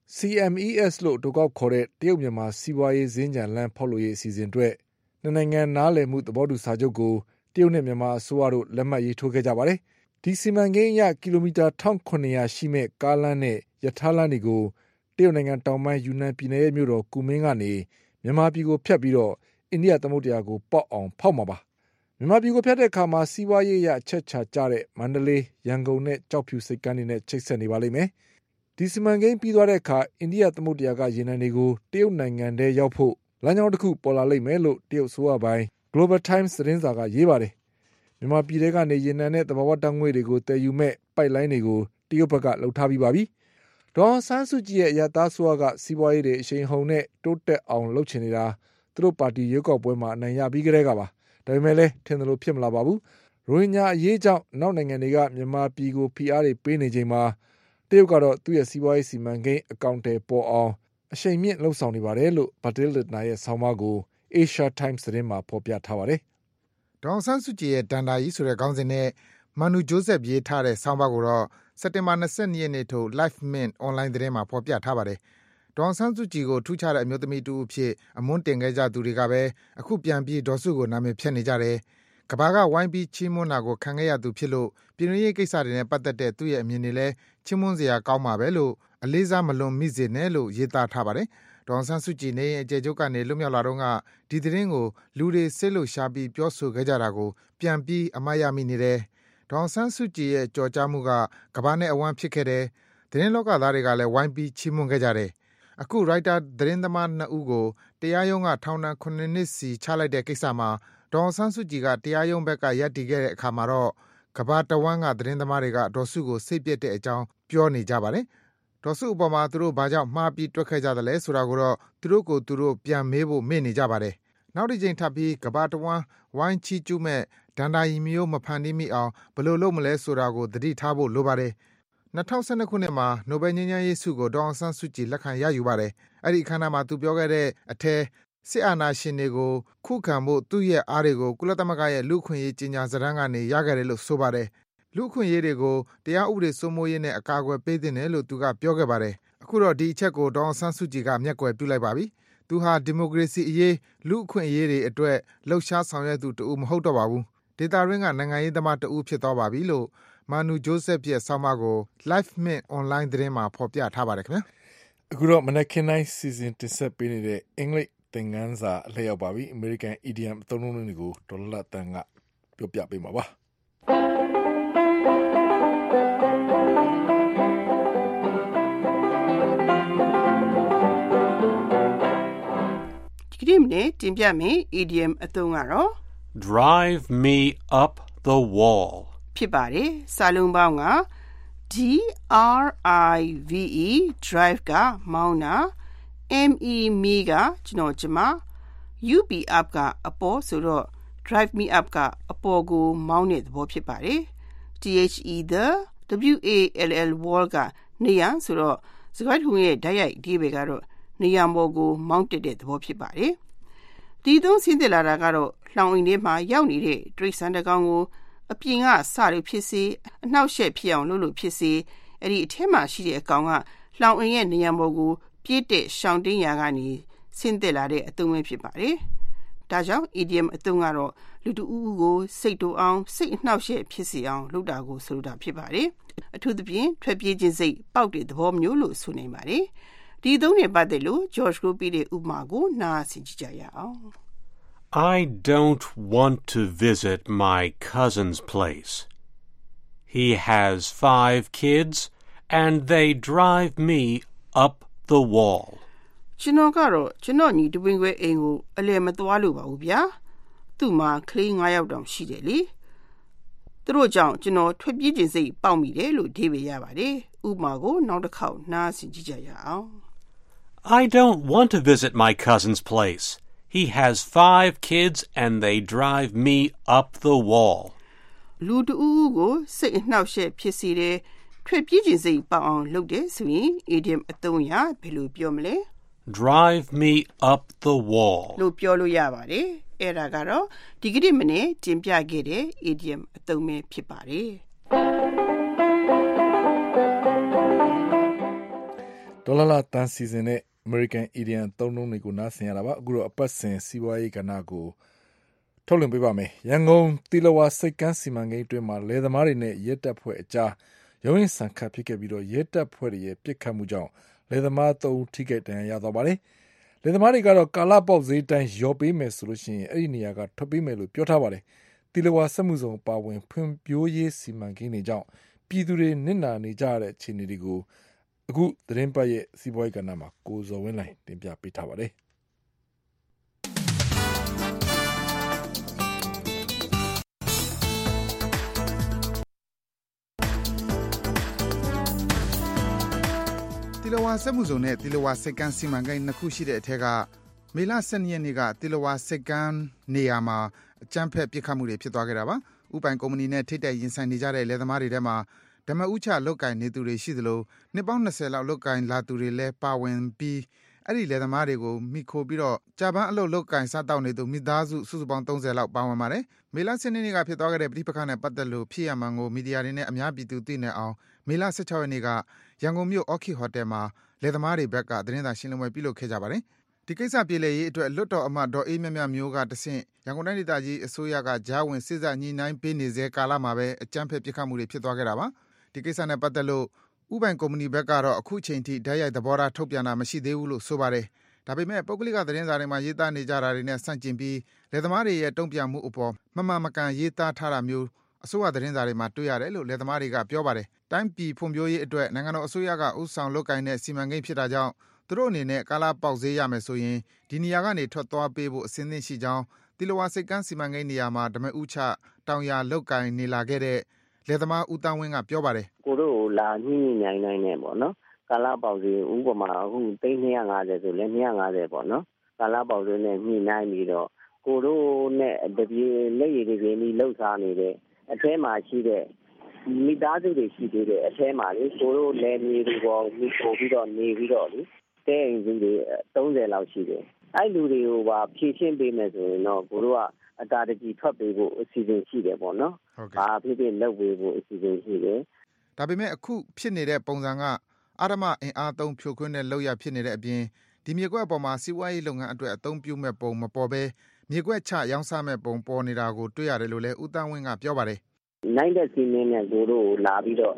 Speaker 2: CMES လို့အတူကောက်ခေါ်တဲ့တရုတ်မြန်မာစီးပွားရေးဇင်းကြံလမ်းဖောက်လို့ရေးအစီအစဉ်အတွက်နှစ်နိုင်ငံနားလည်မှုသဘောတူစာချုပ်ကိုတရုတ်နဲ့မြန်မာအစိုးရတို့လက်မှတ်ရေးထိုးခဲ့ကြပါတယ်ဒီစီမံကိန်းအရကီလိုမီတာ1900ရှိမဲ့ကားလမ်းနဲ့ရထားလမ်းတွေကိုတရုတ်နိုင်ငံတောင်ပိုင်းယူနန်ပြည်နယ်ရဲ့မြို့တော်ကူမင်းကနေမြန်မာပြည်ကိုဖြတ်ပြီးတော့အိန္ဒိယသမုဒ္ဒရာကိုပေါက်အောင်ဖောက်မှာပါမြန်မာပြည်ကိုဖြတ်တဲ့အခါမှာစီးပွားရေးအရအချက်ချာကျတဲ့မန္တလေးရန်ကုန်နဲ့ကြောက်ဖြူစိတ်ကမ်းတွေနဲ့ချိတ်ဆက်နေပါလိမ့်မယ်ဒီစီမံကိန်းပြီးသွားတဲ့အခါအိန္ဒိယသမုဒ္ဒရာကရေနံတွေကိုတရုတ်နိုင်ငံထဲရောက်ဖို့လမ်းကြောင်းတစ်ခုပေါ်လာလိမ့်မယ်လို့တရုတ်ဆိုရပိုင်း Global Times သတင်းစာကရေးပါတယ်မြန်မာပြည်ထဲကနေရေနံနဲ့သဘာဝဓာတ်ငွေ့တွေကိုတည်ယူမဲ့ပိုက်လိုင်းတွေကိုတရုတ်ဘက်ကလှုပ်ထားပြီးပါပြီဒေါ်ဆန်းစုကြည်ရဲ့ရသားဆိုရကစီးပွားရေးတွေအရှိန်ဟုန်နဲ့တိုးတက်အောင်လုပ်ချင်နေတာသူတို့ပါတီရွေးကောက်ပွဲမှာအနိုင်ရပြီးကြတဲ့ကပါဒါပေမဲ့လည်းထင်တယ်လို့ဖြစ်မလာပါဘူးရိုဟင်ဂျာအရေးကြောင့်နောက်နိုင်ငံတွေကမြန်မာပြည်ကိုဖိအားတွေပေးနေချိန်မှာတရုတ်ကတော့သူ့ရဲ့စီးပွားရေးစီမံကိန်းအကောင့်တွေပေါ်အောင်အရှိန်မြင့်လှုပ်ဆောင်နေပါတယ်လို့ပတ်တယ်လစ်နာရဲ့ဆောင်းပါးကို Asia Times သတင်းမှာဖော်ပြထားပါတယ်
Speaker 3: ဒေါအောင်ဆန်းစုကြည်ရဲ့ဒန်ဒါကြီးဆိုတဲ့ခေါင်းစဉ်နဲ့မန်နူဂျိုးဆက်ရေးထားတဲ့ဆောင်းပါးကိုတော့စက်တင်ဘာ22ရက်နေ့ထုတ် Life Mint online သတင်းမှာဖော်ပြထားပါတယ်။ဒေါအောင်ဆန်းစုကြည်ကိုထူးခြားတဲ့အမျိုးသမီးတူအဖြစ်အမွန်းတင်ခဲ့ကြသူတွေကပဲအခုပြန်ပြီးဒေါ်စုကိုနာမည်ဖျက်နေကြတယ်။ကဘာကဝိုင်းပြီးချီးမွမ်းတာကိုခံခဲ့ရသူဖြစ်လို့ပြည်တွင်းရေးကိစ္စတွေနဲ့ပတ်သက်တဲ့သူ့ရဲ့အမြင်တွေလည်းချီးမွမ်းစရာကောင်းပါပဲလို့အလေးစားမလွန်မိစေနဲ့လို့ရေးသားထားပါတယ်။ဒေါအောင်ဆန်းစုကြည်နေအကျယ်ချုပ်ကနေလွတ်မြောက်လာတော့ကဒီသတင်းကိုလူတွေစိတ်လို့ရှားပြီးပြောဆိုခဲ့ကြတာကိုပြန်ပြီးအမှားရမိနေတယ်။ဒေါအောင်ဆန်းစုကြည်ရဲ့ကြော်ကြားမှုကကဘာနဲ့အဝမ်းဖြစ်ခဲ့တယ်။သတင်းလောကသားတွေကလည်းဝိုင်းပြီးချီးမွမ်းခဲ့ကြတယ်။အခုရိုက်တာသတင်းသမား2ဦးကိုတရားရုံးကထောင်ဒဏ်9နှစ်စီချလိုက်တဲ့ကိစ္စမှာဒေါအောင်ဆန်းစုကြည်ကတရားရုံးဘက်ကရပ်တည်ခဲ့တဲ့အခါမှာတော့ကဘာတဝမ်းကသတင်းသမားတွေကဒေါ်စုကိုစိတ်ပြက်တဲ့အကြောင်းပြောနေကြပါတယ်။ဒေါ်စုအပေါ်မှာသူတို့ဘာကြောင့်မှားပြီးတွက်ခဲ့ကြသလဲဆိုတာကိုတော့သူတို့ကိုသူတို့ပြန်မေးဖို့မေ့နေကြပါတယ်။နောက်တစ်ချိန်ထပ်ပြီးကဘာတဝမ်းဝိုင်းချီကျူးမဲ့ဒန်ဒါရီမျိုးမဖန်တီးမိအောင်ဘယ်လိုလုပ်မလဲဆိုတာကိုသတိထားဖို့လိုပါတယ်။2012ခုနှစ်မှာနိုဘယ်ငြိမ်းချမ်းရေးဆုကိုဒေါအောင်ဆန်းစုကြည်လက်ခံရယူပါတယ်။အဲ့ဒီအခမ်းအနားမှာသူပြောခဲ့တဲ့အထက်စစ်အာဏာရှင်တွေကိုခုခံဖို့သူ့ရဲ့အားတွေကိုကုလသမဂ္ဂရဲ့လူ့ခွင့်ရေးကြီးညာစတမ်းကနေရခဲ့တယ်လို့ဆိုပါတယ်။လူ့ခွင့်ရေးတွေကိုတရားဥပဒေစိုးမိုးရေးနဲ့အကာအကွယ်ပေးသင့်တယ်လို့သူကပြောခဲ့ပါတယ်။အခုတော့ဒီအချက်ကိုဒေါအောင်ဆန်းစုကြည်ကမျက်ကွယ်ပြုလိုက်ပါပြီ။သူဟာဒီမိုကရေစီအရေးလူ့အခွင့်အရေးတွေအတွက်လှုပ်ရှားဆောင်ရွက်သူတဦးမဟုတ်တော့ပါဘူး။ဒေတာရင်းကနိုင်ငံရေးသမားတဦးဖြစ်သွားပါပြီလို့မာနူဂျိုးဆက်ရဲ့ဆောင်းပါးကို Life Mint online သတင်းမှာဖော်ပြထားပါတယ်ခင်ဗျာ
Speaker 2: အခုတော့မနက်ခင်းတိုင်းစီစဉ်တင်ဆက်ပေးနေတဲ့အင်္ဂလိပ်သင်ခန်းစာအလှည့်ရောက်ပါပြီ။ American Idiom အသုံးအနှုန်းတွေကိုဒေါ်လာတန်ကပြောပြပေးမှာပါ။
Speaker 20: ဒီနေ့မနေ့တင်ပြမယ် idiom အသုံးကတော့
Speaker 21: Drive me up the wall
Speaker 20: ဖြစ်ပါတယ်။စာလုံးပေါင်းက drive drive ကမောင်းတာ me ကကျွန်တော်ကျမ up up ကအပေါ်ဆိုတော့ drive me up ကအပေါ်ကိုမောင်းတဲ့သဘောဖြစ်ပါတယ်။ the wall ကနေရာဆိုတော့စကားထုံးရဲ့ဓာတ်ရိုက်အဓိပ္ပာယ်ကတော့နေရာပေါ်ကိုမောင်းတက်တဲ့သဘောဖြစ်ပါတယ်။ဒီသုံးဆင်းသက်လာတာကတော့လှောင်အိမ်ထဲမှာရောက်နေတဲ့တရိတ်ဆန်တကောင်ကိုအပြင်ကစလို့ဖြစ်စေအနှောက်အယှက်ဖြစ်အောင်လုပ်လို့ဖြစ်စေအဲ့ဒီအထက်မှာရှိတဲ့အကောင်ကလှောင်အိမ်ရဲ့နေရာပေါ်ကိုပြည့်တဲ့ရှောင်းတင်းရာကနေဆင်းသက်လာတဲ့အသုံးပဲဖြစ်ပါတယ်။ဒါကြောင့် idiom အသုံးကတော့လူတဦးဦးကိုစိတ်တူအောင်စိတ်အနှောက်အယှက်ဖြစ်စေအောင်လုပ်တာကိုဆိုလိုတာဖြစ်ပါတယ်။အထူးသဖြင့်ထွက်ပြေးခြင်းစိတ်ပေါက်တဲ့သဘောမျိုးလို့ဆိုနိုင်ပါတယ်။ဒီသုံးနဲ့ပတ်သက်လို့ George ကိုပြတဲ့ဥပမာကိုနားဆင်ကြည့်ကြရအောင်။
Speaker 21: I don't want to visit my cousin's place. He has 5 kids and they drive me up the wall.
Speaker 20: ကျွန်တော်ကတော့ကျွန်တော်ညီတဝင်းခွဲအိမ်ကိုအလယ်မသွားလို့ပါဘူးဗျာ။သူ့မှာကလေး9ယောက်တောင်ရှိတယ်လေ။သူတို့ကြောင့်ကျွန်တော်ထွက်ပြေးခြင်းစိတ်ပေါက်မိတယ်လို့အဓိပ္ပာယ်ရပါတယ်။ဥပမာကိုနောက်တစ်ခေါက်နားဆင်ကြည့်ကြရအောင်။
Speaker 21: I don't want to visit my cousin's place. He has 5 kids and they drive me up the wall.
Speaker 20: လူတဦးဦးကိုစိတ်အနှောက်အယှက်ဖြစ်စေတယ်ထွက်ပြေးခြင်းစိတ်ပေါက်အောင်လုပ်တယ်ဆိုရင် idiom အသုံးရဘယ်လိုပြောမလဲ
Speaker 21: Drive me up the wall
Speaker 20: လို့ပြောလို့ရပါတယ်အဲ့ဒါကတော့ဒီကနေ့မနေ့တင်ပြခဲ့တဲ့ idiom အသုံးပဲဖြစ်ပါတယ်
Speaker 2: ဒေါ်လာတန်စီစဉ်တဲ့ American Idiom သုံးနှုန်းတွေကိုနားဆင်ရတာပါအခုတော့အပတ်စဉ်စီးပွားရေးကဏ္ဍကိုထုတ်လွှင့်ပေးပါမယ်ရန်ကုန်တီလဝါစိတ်ကန်းစီမံကိန်းအတွင်းမှာလယ်သမားတွေနဲ့ရဲတပ်ဖွဲ့အကြားရုံးရင်ဆန်ခတ်ဖြစ်ခဲ့ပြီးတော့ရဲတပ်ဖွဲ့တွေရဲ့ပြစ်ခတ်မှုကြောင့်လယ်သမား3ဦးထိခိုက်ဒဏ်ရာရသွားပါတယ်လယ်သမားတွေကတော့ကာလပေါက်ဈေးတိုင်းရော်ပေးမယ်ဆိုလို့ရှိရင်အဲ့ဒီနေရာကထွက်ပေးမယ်လို့ပြောထားပါတယ်တီလဝါစက်မှုဆောင်ပါဝင်ဖွံ့ဖြိုးရေးစီမံကိန်းတွေကြောင့်ပြည်သူတွေနစ်နာနေကြတဲ့အခြေအနေတွေကိုအခုသတင်းပတ်ရဲ့စီးပွားရေးကဏ္ဍမှာကိုဇော်ဝင်းလိုင်တင်ပြပေးထားပါတယ်
Speaker 3: တီလဝါစက်မှုစုံနဲ့တီလဝါစိတ်ကန်းစီမံကိန်းနှစ်ခုရှိတဲ့အထက်ကမေလ12ရက်နေ့ကတီလဝါစိတ်ကန်းနေရာမှာအကြမ်းဖက်ပစ်ခတ်မှုတွေဖြစ်သွားခဲ့တာပါ။ဥပိုင်ကုမ္ပဏီနဲ့ထိပ်တိုက်ရင်ဆိုင်နေကြတဲ့လယ်သမားတွေထဲမှာဓမ္မဥချလုတ်ကင်နေသူတွေရှိသလိုနှစ်ပေါင်း20လောက်လုတ်ကင်လာသူတွေလည်းပါဝင်ပြီးအဲ့ဒီလယ်သမားတွေကိုမိခိုပြီးတော့ကြာပန်းအလုပ်လုတ်ကင်စားတောက်နေသူမိသားစုစုစုပေါင်း30လောက်ပါဝင်ပါတယ်။မေလ12ရက်နေ့ကဖြစ်သွားခဲ့တဲ့ပြိပခါနဲ့ပတ်သက်လို့ဖြစ်ရမှန်ကိုမီဒီယာတွေနဲ့အများပြည်သူသိနေအောင်မေလ16ရက်နေ့ကရန်ကုန်မြို့ Orchid Hotel မှာလယ်သမားတွေဘက်ကသတင်းစာရှင်းလင်းပွဲပြုလုပ်ခဲ့ကြပါတယ်။ဒီကိစ္စပြေလည်ရေးအတွက်လွတ်တော်အမတ်ဒေါ်အေးမြမြမျိုးကတဆင့်ရန်ကုန်တိုင်းဒေသကြီးအစိုးရကကြားဝင်စစ်ဆက်ညှိနှိုင်းပေးနေစေကာလမှာပဲအကြမ်းဖက်ပစ်ခတ်မှုတွေဖြစ်သွားခဲ့တာပါ။ဒီကိစ္စနဲ့ပတ်သက်လို့ဥပိုင်ကုမ္ပဏီဘက်ကတော့အခုချိန်ထိဓာတ်ရိုက်သဘောထားထုတ်ပြန်တာမရှိသေးဘူးလို့ဆိုပါတယ်။ဒါပေမဲ့ပုဂ္ဂလိကသတင်းစာတွေမှာရေးသားနေကြတာတွေနဲ့ဆန့်ကျင်ပြီးလယ်သမားတွေရဲ့တုံ့ပြန်မှုအပေါ်မမှန်မကန်ရေးသားထားတာမျိုးအစိုးရသတင်းစာတွေမှာတွေ့ရတယ်လို့လယ်သမားတွေကပြောပါတယ်။တိုင်းပြည်ဖွံ့ဖြိုးရေးအတွက်နိုင်ငံတော်အစိုးရကဥဆောင်လုပ်ကိုင်တဲ့စီမံကိန်းဖြစ်တာကြောင့်သူတို့အနေနဲ့ကာလပေါက်ဈေးရမယ်ဆိုရင်ဒီနေရာကနေထွက်သွားပေးဖို့အစဉ်သင့်ရှိကြောင်းတီလဝါစိတ်ကန်းစီမံကိန်းနေရာမှာဓမ္မဥချတောင်ယာလုပ်ကိုင်နေလာခဲ့တဲ့လယ်သမားဦးတန်းဝင်းကပြောပါတယ်
Speaker 19: ကိုတို့လာညှိညိုင်းနိုင်နေပေါ့နော်ကာလပေါက်ဈေးဥပမာအခု350ဆိုလဲ250ပေါ့နော်ကာလပေါက်ဈေးနဲ့ညှိနှိုင်းပြီးတော့ကိုတို့နဲ့တပြေလက်ရည်တွေပြီးလှုပ်ရှားနေတဲ့အထဲမှာရှိတဲ့မိသားစုတွေရှိသေးတယ်အထဲမှာလေကိုတို့လယ်မြေတွေပေါ်ပြီးပို့ပြီးတော့နေပြီးတော့လေတဲအိမ်ကြီးတွေ30လောက်ရှိတယ်အဲ့လူတွေကိုပါဖြည့်ရှင်းပေးမယ်ဆိုရင်တော့ကိုတို့ကအတာတကြီးထွက်ပေးဖို့အစီအစဉ်ရှိတယ်ပေါ့နော်ဘာဖြစ်ဖြစ်လုပ်ပေးဖို့အစီအစဉ်ရှိတယ်
Speaker 3: ဒါပေမဲ့အခုဖြစ်နေတဲ့ပုံစံကအာရမအင်အားသုံးဖြိုခွင်းတဲ့လောက်ရဖြစ်နေတဲ့အပြင်ဒီမြေကွက်အပေါ်မှာစီးပွားရေးလုပ်ငန်းအတွက်အသုံးပြုမဲ့ပုံမပေါ်ဘဲမြေကွက်ချရောင်းစားမဲ့ပုံပေါ်နေတာကိုတွေ့ရတယ်လို့လည်းဦးတန်းဝင်းကပြောပါတယ်
Speaker 19: နိုင်တဲ့စီမင်းနဲ့ကိုတို့လာပြီးတော့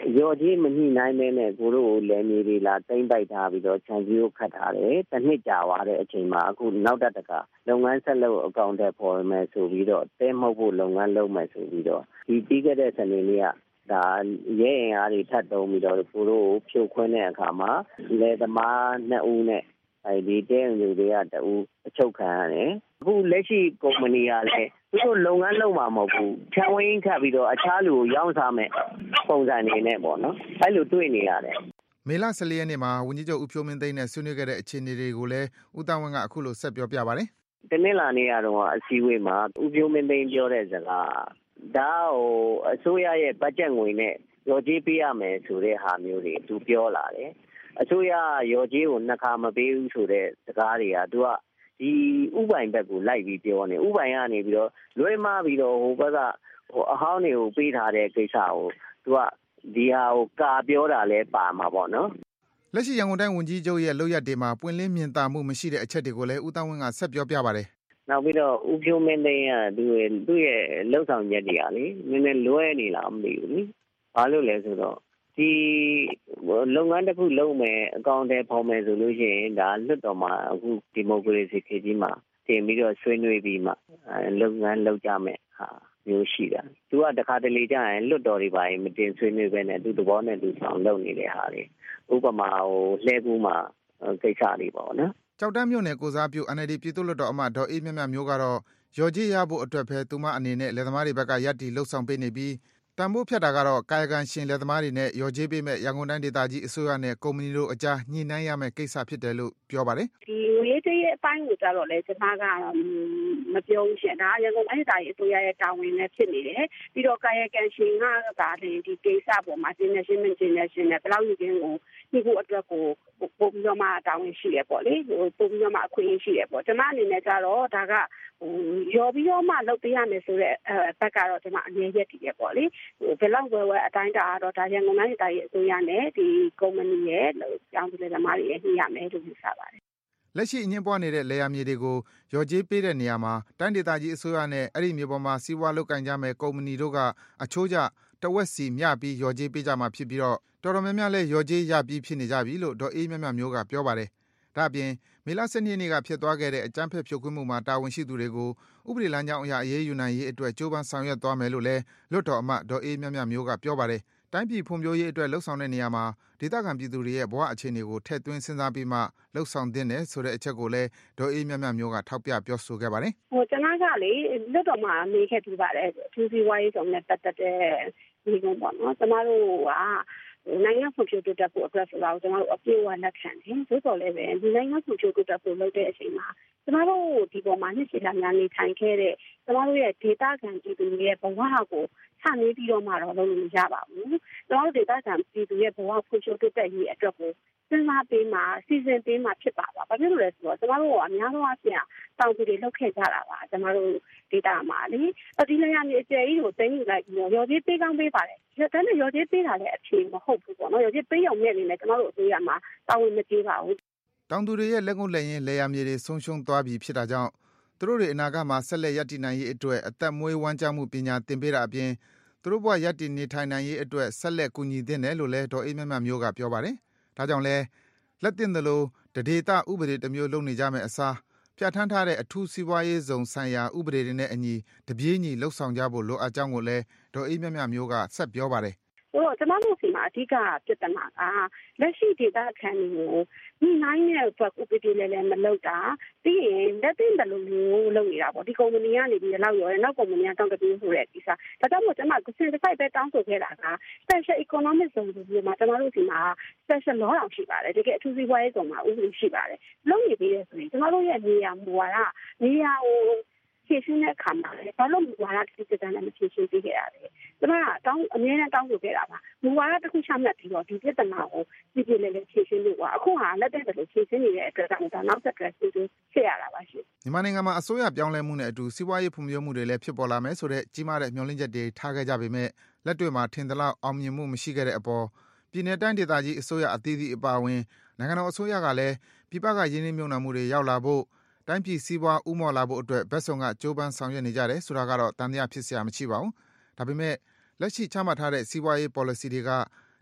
Speaker 19: ရော်ကြီးမညှိနှိုင်းမဲနဲ့ကိုတို့လယ်မြေတွေလာတိမ့်ပိုက်ထားပြီးတော့ခြံစည်းကိုခတ်ထားတယ်။တစ်နှစ်ကြာသွားတဲ့အချိန်မှာအခုနောက်တစ်ခါလုပ်ငန်းဆက်လုပ်အကောင့်တွေပေါ်မယ်ဆိုပြီးတော့တဲမဟုတ်ဖို့လုပ်ငန်းလုပ်မယ်ဆိုပြီးတော့ဒီပြီးခဲ့တဲ့စနေနေ့ကဒါရဲရင်အားတွေထပ်တုံးပြီးတော့ကိုတို့ဖြိုခွင်းတဲ့အခါမှာလယ်သမား2ဦးနဲ့ဒီတဲရုံတွေက2ဦးအချုပ်ခံရတယ်။အခုလက်ရှိကုမ္ပဏီကလည်းသူတို့လုပ်ငန်းလုပ်မှာမဟုတ်ဘူး။ခြံဝင်းခတ်ပြီးတော့အခြားလူကိုရောင်းစားမယ်ပုံစံနေနဲ့ပေါ့နော်။အဲ့လိုတွေ့နေရတယ်
Speaker 3: ။မေလ14ရက်နေ့မှာဝန်ကြီးချုပ်ဦးဖြိုးမင်းသိန်းနဲ့ဆွေးနွေးခဲ့တဲ့အခြေအနေတွေကိုလည်းဦးတန်းဝင်းကအခုလိုဆက်ပြောပြပါတယ်
Speaker 19: ။တနင်္လာနေ့ကတော့အစည်းအဝေးမှာဦးဖြိုးမင်းသိန်းပြောတဲ့စကားဒါအစိုးရရဲ့ဘတ်ဂျက်ငွေနဲ့ရော်ကြေးပေးရမယ်ဆိုတဲ့ဟာမျိုးတွေသူပြောလာတယ်။အစိုးရရော်ကြေးကို2ခါမပေးဘူးဆိုတဲ့စကားတွေကသူကဒီဥပိုင်ဘက်ကိုလိုက်ပြီးပြောနေဥပိုင်ကနေပြီးတော့လွဲမှားပြီးတော့ဟိုဘက်ကအဟောင်းတွေကိုပေးထားတဲ့ကိစ္စကိုသူကဒီဟာကိုကာပြောတာလဲပါမှာပေါ့နော်
Speaker 3: ။လက်ရှိရန်ကုန်တိုင်းဝန်ကြီးချုပ်ရဲ့လုပ်ရက်တွေမှာပွင့်လင်းမြင်သာမှုမရှိတဲ့အချက်တွေကိုလည်းဦးတန်းဝင်းကဆက်ပြောပြပါတယ်
Speaker 19: ။နောက်ပြီးတော့ဦးဖြိုးမင်းသိန်းကသူ့ရဲ့လှုပ်ဆောင်ချက်တွေကလေနည်းနည်းလွဲနေလားမသိဘူးလေ။ဘာလို့လဲဆိုတော့ဒီလုပ်ငန်းတစ်ခုလုပ်မယ်အကောင့်တွေပေါ်မယ်ဆိုလို့ရှိရင်ဒါလွတ်တော်မှာအခုဒီမိုကရေစီခေတ်ကြီးမှာတင်ပြီးတော့ဆွေးနွေးပြီးမှလုပ်ငန်းလုပ်ကြမယ်ဟာမျိုးရှိတာသူကတခါတလေကြာရင်လွတ်တော်တွေပါရင်မတင်ဆွေးနွေးပဲနဲ့သူသဘောနဲ့သူဆောင်လုပ်နေတဲ့ဟာတွေဥပမာလှဲကူးမှာကိစ္စတွေပေါ့နော်
Speaker 3: ကြောက်တန်းမြို့နယ်ကိုစားပြု NLD ပြည်သူ့လွှတ်တော်အမတ်ဒေါ်အေးမြတ်မြတ်မျိုးကတော့ရော်ကြီးရဖို့အတွက်ပဲသူမအနေနဲ့လယ်သမားတွေဘက်ကရပ်တည်လှုပ်ဆောင်ပေးနေပြီးတန်ဖိုးဖြတ်တာကတော့ကာယကံရှင်လယ်သမားတွေနဲ့ရော်ကြေးပေးမဲ့ရန်ကုန်တိုင်းဒေသကြီးအစိုးရနဲ့ကုမ္ပဏီတို့အကြားညှိနှိုင်းရမယ့်ကိစ္စဖြစ်တယ်လို့ပြောပါတယ်
Speaker 8: ဒီငွေကြေးရဲ့အပိုင်းကိုကြတော့လေကျွန်မကမပြောဘူးရှင်ဒါရန်ကုန်တိုင်းဒေသကြီးအစိုးရရဲ့တာဝန်နဲ့ဖြစ်နေတယ်ပြီးတော့ကာယကံရှင်ကလည်းဒီကိစ္စပေါ်မှာတင်နေရှင်းနဲ့ဘယ်လောက်ယူခြင်းကိုဒီကိုအတွက်ကိုပုံပြီးတော့မှတာဝန်ရှိရပေါ့လေပုံပြီးတော့မှအခွင့်အရေးရှိရပေါ့ကျွန်မအနေနဲ့ကြတော့ဒါကရော်ပြီးတော့မှလုပ်ပေးရမယ်ဆိုတဲ့ဘက်ကတော့ကျွန်မအမြဲရက်တည်ရပေါ့လေဘယ်လောက်ဝယ်အတိုင်းတာတော့ဒါရန်ကုန်တိုင်းဒေသကြီးအစိုးရနဲ့ဒီကုမ္ပဏီရဲ့ကျောင်းသူလယ်သမားတွေရဲ့ညှိရမယ်လို့ယူဆပါတယ်
Speaker 3: လက်ရှိအငင်းပွားနေတဲ့လယ်ယာမြေတွေကိုရော်ကြေးပေးတဲ့နေရာမှာတိုင်းဒေသကြီးအစိုးရနဲ့အဲ့ဒီမြေပေါ်မှာစီးပွားလုပ်ကိုင်ကြမဲ့ကုမ္ပဏီတို့ကအချိုးကျတဝက်စီမျှပြီးရော်ကြေးပေးကြမှာဖြစ်ပြီးတော့တော်တော်များများလဲရော်ကြေးရပြီးဖြစ်နေကြပြီလို့ဒေါ်အေးမြတ်မြတ်မျိုးကပြောပါတယ်။ဒါ့အပြင်မေလ12ရက်နေ့ကဖြစ်သွားခဲ့တဲ့အကြမ်းဖက်ဖြိုခွင်းမှုမှာတာဝန်ရှိသူတွေကိုဥပဒေလမ်းကြောင်းအရအရေးယူနိုင်ရေးအတွက်ကြိုးပမ်းဆောင်ရွက်သွားမယ်လို့လည်းလွှတ်တော်အမတ်ဒေါ်အေးမြတ်မြတ်မျိုးကပြောပါတယ်။တိုင်းပြည်ဖွံ့ဖြိုးရေးအတွက်လှုပ်ဆောင်တဲ့နေရာမှာဒေသခံပြည်သူတွေရဲ့ဘဝအခြေအနေကိုထည့်သွင်းစဉ်းစားပြီးမှလှုပ်ဆောင်သင့်တယ်ဆိုတဲ့အချက်ကိုလည်းဒေါ်အေးမြတ်မြတ်မျိုးကထောက်ပြပြောဆိုခဲ့ပါတယ်
Speaker 8: ။ကျွန်တော်ကလေလွှတ်တော်မှာမေးခဲ့ပြပါတယ်။သူစီဝိုင်းဆောင်နဲ့ပတ်သက်တဲ့ဒီကုန်းပေါ့နော်။ကျွန်တော်တို့ကနိုင်ငံဖွံ့ဖြိုးတိုးတက်ဖို့အတွက်ဆိုတော့ကျွန်တော်တို့အပြည့်အဝလက်ခံတယ်။သို့တော်လည်းပဲဒီနိုင်ငံဖွံ့ဖြိုးတိုးတက်ဖို့လုပ်တဲ့အချိန်မှာကျွန်တော်တို့ဒီပေါ်မှာနှစ်ရှည်လာများနေထိုင်ခဲ့တဲ့ကျွန်တော်တို့ရဲ့ဒေတာခံပြည်သူတွေရဲ့ဘဝကိုဆနေပြီးတော့မှတော့လုပ်လို့မရပါဘူး။ကျွန်တော်တို့ဒေတာခံပြည်သူရဲ့ဘဝဖွံ့ဖြိုးတိုးတက်ရေးအတွက်ကိုစဉ်းစားပေးမှစီစဉ်ပေးမှဖြစ်ပါပါ။ဘာဖြစ်လို့လဲဆိုတော့ကျွန်တော်တို့ကအများဆုံးအပြင်တောင်သူတွေလုပ်ခဲ့ကြတာပါကျွန်တော်တို့ဒေတာမှာလေဒီနေရာမြေအကျယ်ကြီးကိုသိမ်းယူလိုက်ပြီးတော့ရော်ကြီးပေးကောင်းပေးပါတယ်။ဒါနဲ့ရော်ကြီးပေးတာလည်းအဖြေမဟုတ်ဘူးပေါ့နော်။ရော်ကြီးပေးရုံနဲ့နေလည်းကျွန်တော်တို့အစိုးရမှာတာဝန်မကျေးပါဘူး
Speaker 3: ။တောင်သူတွေရဲ့လက်ငုပ်လက်ရင်းလေယာမြေတွေဆုံးရှုံးသွားပြီဖြစ်တာကြောင့်သူတို့တွေအနာဂတ်မှာဆက်လက်ရပ်တည်နိုင်ရေးအတွက်အသက်မွေးဝမ်းကြောင်းမှုပညာသင်ပေးတာအပြင်သူတို့ဘဝရပ်တည်နေထိုင်နိုင်ရေးအတွက်ဆက်လက်ကူညီသင့်တယ်လို့လည်းဒေါ်အေးမြတ်မြတ်မျိုးကပြောပါတယ်။ဒါကြောင့်လဲလက်တင်သလိုဒေသဥပဒေတစ်မျိုးလုပ်နေကြမယ်အစားပြဋ္ဌာန်းထားတဲ့အထူးစီးပွားရေးဇုံဆိုင်ရာဥပဒေတွေနဲ့အညီတပြေးညီလှုပ်ဆောင်ကြဖို့လိုအပ်ကြောင်းကိုလည်းဒေါ်အေးမြတ်မြတ်မျိုးကဆက်ပြောပါတယ်
Speaker 8: ကျွန်တော်တို့စီမှာအဓိကပြဿနာကလက်ရှိဒေသခံတွေကိုဒီနိုင်တဲ့ဘက်ဥပဒေလည်းမလုပ်တာပြီးရင်လက်တင်တယ်လို့လုပ်နေတာပေါ့ဒီကုမ္ပဏီကနေပြီးလောက်ရောနောက်ကုမ္ပဏီကတောင်းတပြီးဆိုတဲ့ကိစ္စဒါကြောင့်မို့ကျွန်မကစင်တစ်ဖိုက်ပဲတောင်းဆိုခဲ့တာက special economic zone ဆိုပြီးမှကျွန်တော်တို့စီမှာ special law တောင်ရှိပါတယ်တကယ်အထူးစီးပွားရေးဇုံမှာဥပဒေရှိပါတယ်လုပ်နေပြီးရဆိုရင်ကျွန်တော်တို့ရဲ့နေရာမူဝါဒနေရာကိုဖြည့်ရှင်းတဲ့အခါမှာဘာလို့မူဝါဒတစ်ခုတည်းနဲ့မဖြည့်ရှင်းပေးခဲ့ရလဲကျွန်တော်ကအမြဲတမ်းတောင်းဆိုခဲ့တာပါမူဝါဒတစ်ခုချမှတ်ပြီးတော့ဒီပြဿနာကိုပြည်ပြည်လေးဖြည့်ရှင်းလို့အခုဟာလက်တက်တယ်လို့ဖြည့်ရှင်းနေတဲ့အတွက်ကြောင့်ဒါနောက်ဆက်တွဲဖြစ်ရတာပါရှင်
Speaker 3: မြန်မာနိုင်ငံမှာအစိုးရပြောင်းလဲမှုနဲ့အတူစီးပွားရေးဖွံ့ဖြိုးမှုတွေလည်းဖြစ်ပေါ်လာမယ်ဆိုတဲ့ကြီးမားတဲ့မျှော်လင့်ချက်တွေထားခဲ့ကြပေမဲ့လက်တွေ့မှာထင်သလောက်အောင်မြင်မှုမရှိခဲ့တဲ့အပေါ်ပြည်내တိုင်းဒေသကြီးအစိုးရအသီးသီးအပါအဝင်နိုင်ငံတော်အစိုးရကလည်းပြည်ပကရင်းနှီးမြှုပ်နှံမှုတွေရောက်လာဖို့တိုင်းပြည်စီးပွားဥမော်လာဖို့အတွက်ဘက်စုံကကြိုးပမ်းဆောင်ရွက်နေကြတယ်ဆိုတာကတော့တန်တရားဖြစ်စရာမရှိပါဘူး။ဒါပေမဲ့လက်ရှိချမှတ်ထားတဲ့စီးပွားရေး policy တွေက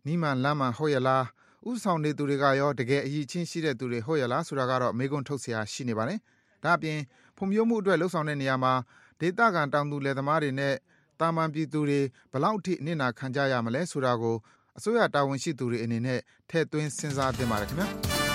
Speaker 3: မိမှန်လမ်းမှန်ဟုတ်ရလားဥဆောင်နေသူတွေကရောတကယ်အရေးချင်းရှိတဲ့သူတွေဟုတ်ရလားဆိုတာကတော့မေးခွန်းထုတ်เสียရှိနေပါတယ်ဒါအပြင်ဖွံ့ဖြိုးမှုအတွက်လှုပ်ဆောင်တဲ့နေရာမှာဒေသခံတောင်သူလယ်သမားတွေနဲ့တာမန်ပြည်သူတွေဘယ်လောက်အထိအနစ်နာခံကြရမလဲဆိုတာကိုအစိုးရတာဝန်ရှိသူတွေအနေနဲ့ထည့်သွင်းစဉ်းစားသင့်ပါတယ်ခင်ဗျာ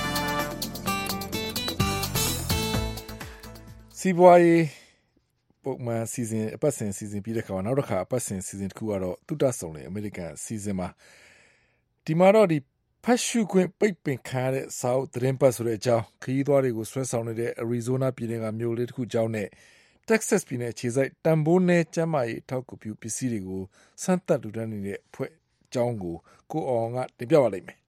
Speaker 2: စီးပွားရေးပုံမှန်စီစဉ်အပတ်စဉ်စီစဉ်ပြီးတဲ့ခါမှာနောက်တစ်ခါအပတ်စဉ်စီစဉ်တစ်ခုကတော့တုတ္တဆုံလေအမေရိကန်စီစဉ်မှာဒီမှာတော့ဒီဖတ်ရှုခွင့်ပိတ်ပင်ခံရတဲ့စာအုပ်သတင်းပတ်ဆိုတဲ့အကြောင်းခရီးသွားတွေကိုဆွဲဆောင်နေတဲ့အရီဇိုနာပြည်နယ်ကမြို့လေးတစ်ခုအကြောင်းနဲ့Texas ပြည်နယ်ခြေစိုက်တန်ဖိုးနဲ့ကျန်းမာရေးထောက်ကူပြုပစ္စည်းတွေကိုစမ်းသပ်လူတန်းနေတဲ့အဖွဲ့အကြောင်းကိုအောင်ကတင်ပြပါလိမ့်မယ်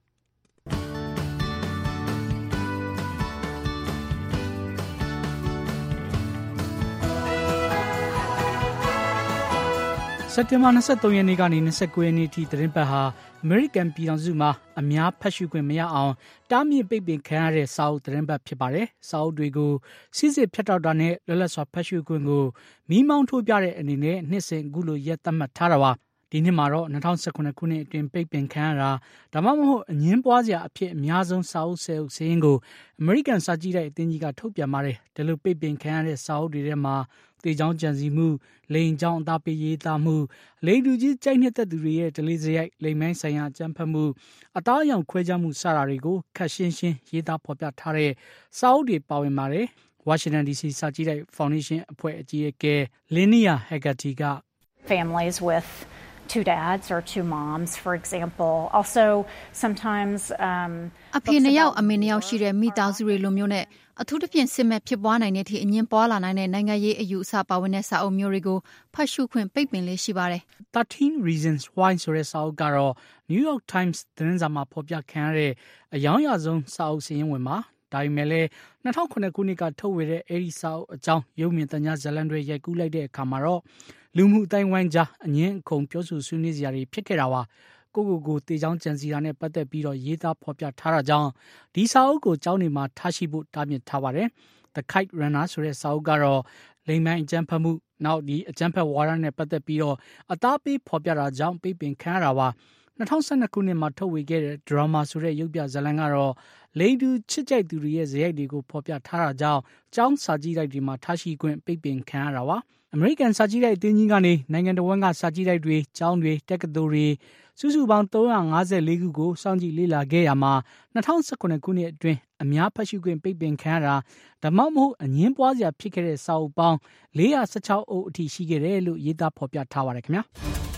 Speaker 1: စက်တင်ဘာ23ရက်နေ့ကနေ29ရက်နေ့ထိသတင်းပတ်ဟာအမေရိကန်ပြည်ထောင်စုမှာအများဖတ်ရှုခွင့်မရအောင်တားမြစ်ပိတ်ပင်ခံရတဲ့စာအုပ်သတင်းပတ်ဖြစ်ပါတယ်။စာအုပ်တွေကိုစစ်စစ်ဖြတ်တောက်တာနဲ့လွတ်လပ်စွာဖတ်ရှုခွင့်ကိုမီးမောင်းထိုးပြတဲ့အနေနဲ့နှစ်စဉ်အခုလိုရက်သတ်မှတ်ထားတာပါ။ဒီနှစ်မှာတော့2019ခုနှစ်အတွင်းပိတ်ပင်ခံရတာဒါမှမဟုတ်အငင်းပွားစရာအဖြစ်အများဆုံးစာအုပ်ဆယ်အုပ်စင်းကိုအမေရိကန်စာကြည့်တဲ့အသင်းကြီးကထုတ်ပြန်ပါတယ်။ဒီလိုပိတ်ပင်ခံရတဲ့စာအုပ်တွေထဲမှာတေချောင်းကြံစည်မှုလိန်ချောင်းအသားပေးရေးသားမှုလိန်လူကြီးကြိုက်နှစ်သက်သူတွေရဲ့ဒလေးစရိုက်လိန်မိုင်းဆိုင်ရာအကြမ်းဖက်မှုအသားအရောင်ခွဲခြားမှုစတာတွေကိုခက်ရှင်းရှင်းရေးသားဖော်ပြထားတဲ့စာအုပ်တွေပါဝင်ပါတယ်။ Washington DC စာကြည့်တဲ့ Foundation အဖွဲ့အကြီးအကဲ Linnea Haggerty က
Speaker 22: Families with two dads or two moms, for example. Also, sometimes
Speaker 23: အဖေနှစ်ယောက်အမေနှစ်ယောက်ရှိတဲ့မိသားစုတွေလိုမျိုးနဲ့အထူးသဖြင့်စစ်မဲ့ဖြစ်ပွားနိုင်တဲ့အထိအငင်းပွားလာနိုင်တဲ့နိုင်ငံရေးအယူအဆပါဝင်တဲ့စာအုပ်မျိုးတွေကိုဖတ်ရှုခွင့်ပိတ်ပင်လေးရှိပါတယ်
Speaker 1: ။ 13 Reasons Why ဆိုတဲ့စာအုပ်ကတော့ New York Times သတင်းစာမှာဖော်ပြခံရတဲ့အယောင်ရဆုံးစာအုပ်စာရင်းဝင်ပါဒါပေမဲ့လည်း2009ခုနှစ်ကထုတ်ဝေတဲ့အဲဒီစာအုပ်အကြောင်းရုပ်မြင်သံကြားဇာတ်လမ်းတွေရိုက်ကူးလိုက်တဲ့အခါမှာတော့လူမှုအတိုင်းဝိုင်းကြားအငင်းအခုန်ပြောဆိုဆွေးနွေးစရာတွေဖြစ်ခဲ့တာပါကိုတေချောင်းကြံစီတာနဲ့ပတ်သက်ပြီးတော့ရေးသားဖော်ပြထားတာကြောင့်ဒီစာအုပ်ကိုကျောင်းတွေမှာထားရှိဖို့တားမြစ်ထားပါတယ်။ The Kite Runner ဆိုတဲ့စာအုပ်ကတော့လိမ်မိုင်းအကြမ်းဖက်မှုနောက်ဒီအကြမ်းဖက်ဝါဒနဲ့ပတ်သက်ပြီးတော့အသားပေးဖော်ပြတာကြောင့်ပိတ်ပင်ခံရတာပါ2012ခုနှစ်မှာထုတ်ဝေခဲ့တဲ့ Drama ဆိုတဲ့ရုပ်ပြဇာတ်လမ်းကတော့လိန်တူချစ်ကြိုက်သူတွေရဲ့ဇာတ်ရိုက်တွေကိုဖော်ပြထားတာကြောင့်ကျောင်းစာကြည့်တိုက်တွေမှာထားရှိခွင့်ပိတ်ပင်ခံရတာပါအမေရိကန်စာကြည့်တိုက်အသင်းကြီးကနေနိုင်ငံတော်ဝန်ကစာကြည့်တိုက်တွေကျောင်းတွေတက္ကသိုလ်တွေစုစုပေါင်း354ခုကိုစောင့်ကြည့်လေ့လာခဲ့ရမှာ2019ခုနှစ်အတွင်းအများဖတ်ရှုခွင့်ပိတ်ပင်ခံရတာဒါမှမဟုတ်အငင်းပွားစရာဖြစ်ခဲ့တဲ့စာအုပ်ပေါင်း416အုပ်အထိရှိခဲ့တယ်လို့ရေးသားဖော်ပြထားပါတယ်ခင်ဗျာ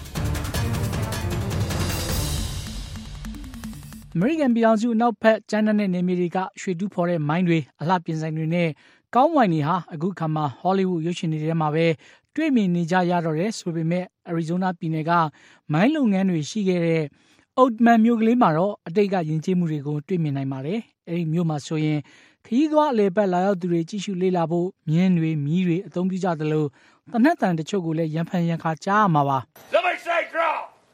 Speaker 1: အမေရိကန်ပြည်ထောင်စုအနောက်ဘက်ကျန်းတဲ့နေမြေတွေကရွှေတူးဖော်တဲ့မိုင်းတွေအလှပြင်ဆိုင်တွေနဲ့ကောင်းဝိုင်တွေဟာအခုခါမှာဟောလိဝုဒ်ရုပ်ရှင်တွေထဲမှာပဲတွေ့မြင်နေကြရတော့တယ်ဆိုပေမဲ့အရီဇိုနာပြည်နယ်ကမိုင်းလုပ်ငန်းတွေရှိခဲ့တဲ့ Oatman မြို့ကလေးမှာတော့အတိတ်ကယဉ်ကျေးမှုတွေကိုတွေ့မြင်နိုင်ပါတယ်။အဲဒီမြို့မှာဆိုရင်ခရီးသွားအလေပတ်လာရောက်သူတွေကြည့်ရှုလေ့လာဖို့မြင်းတွေမီးတွေအသုံးပြုကြသလိုတနက်တန်တချို့ကိုလည်းရံဖန်ရံခါကြားရမှာပါ။
Speaker 7: Somebody say draw.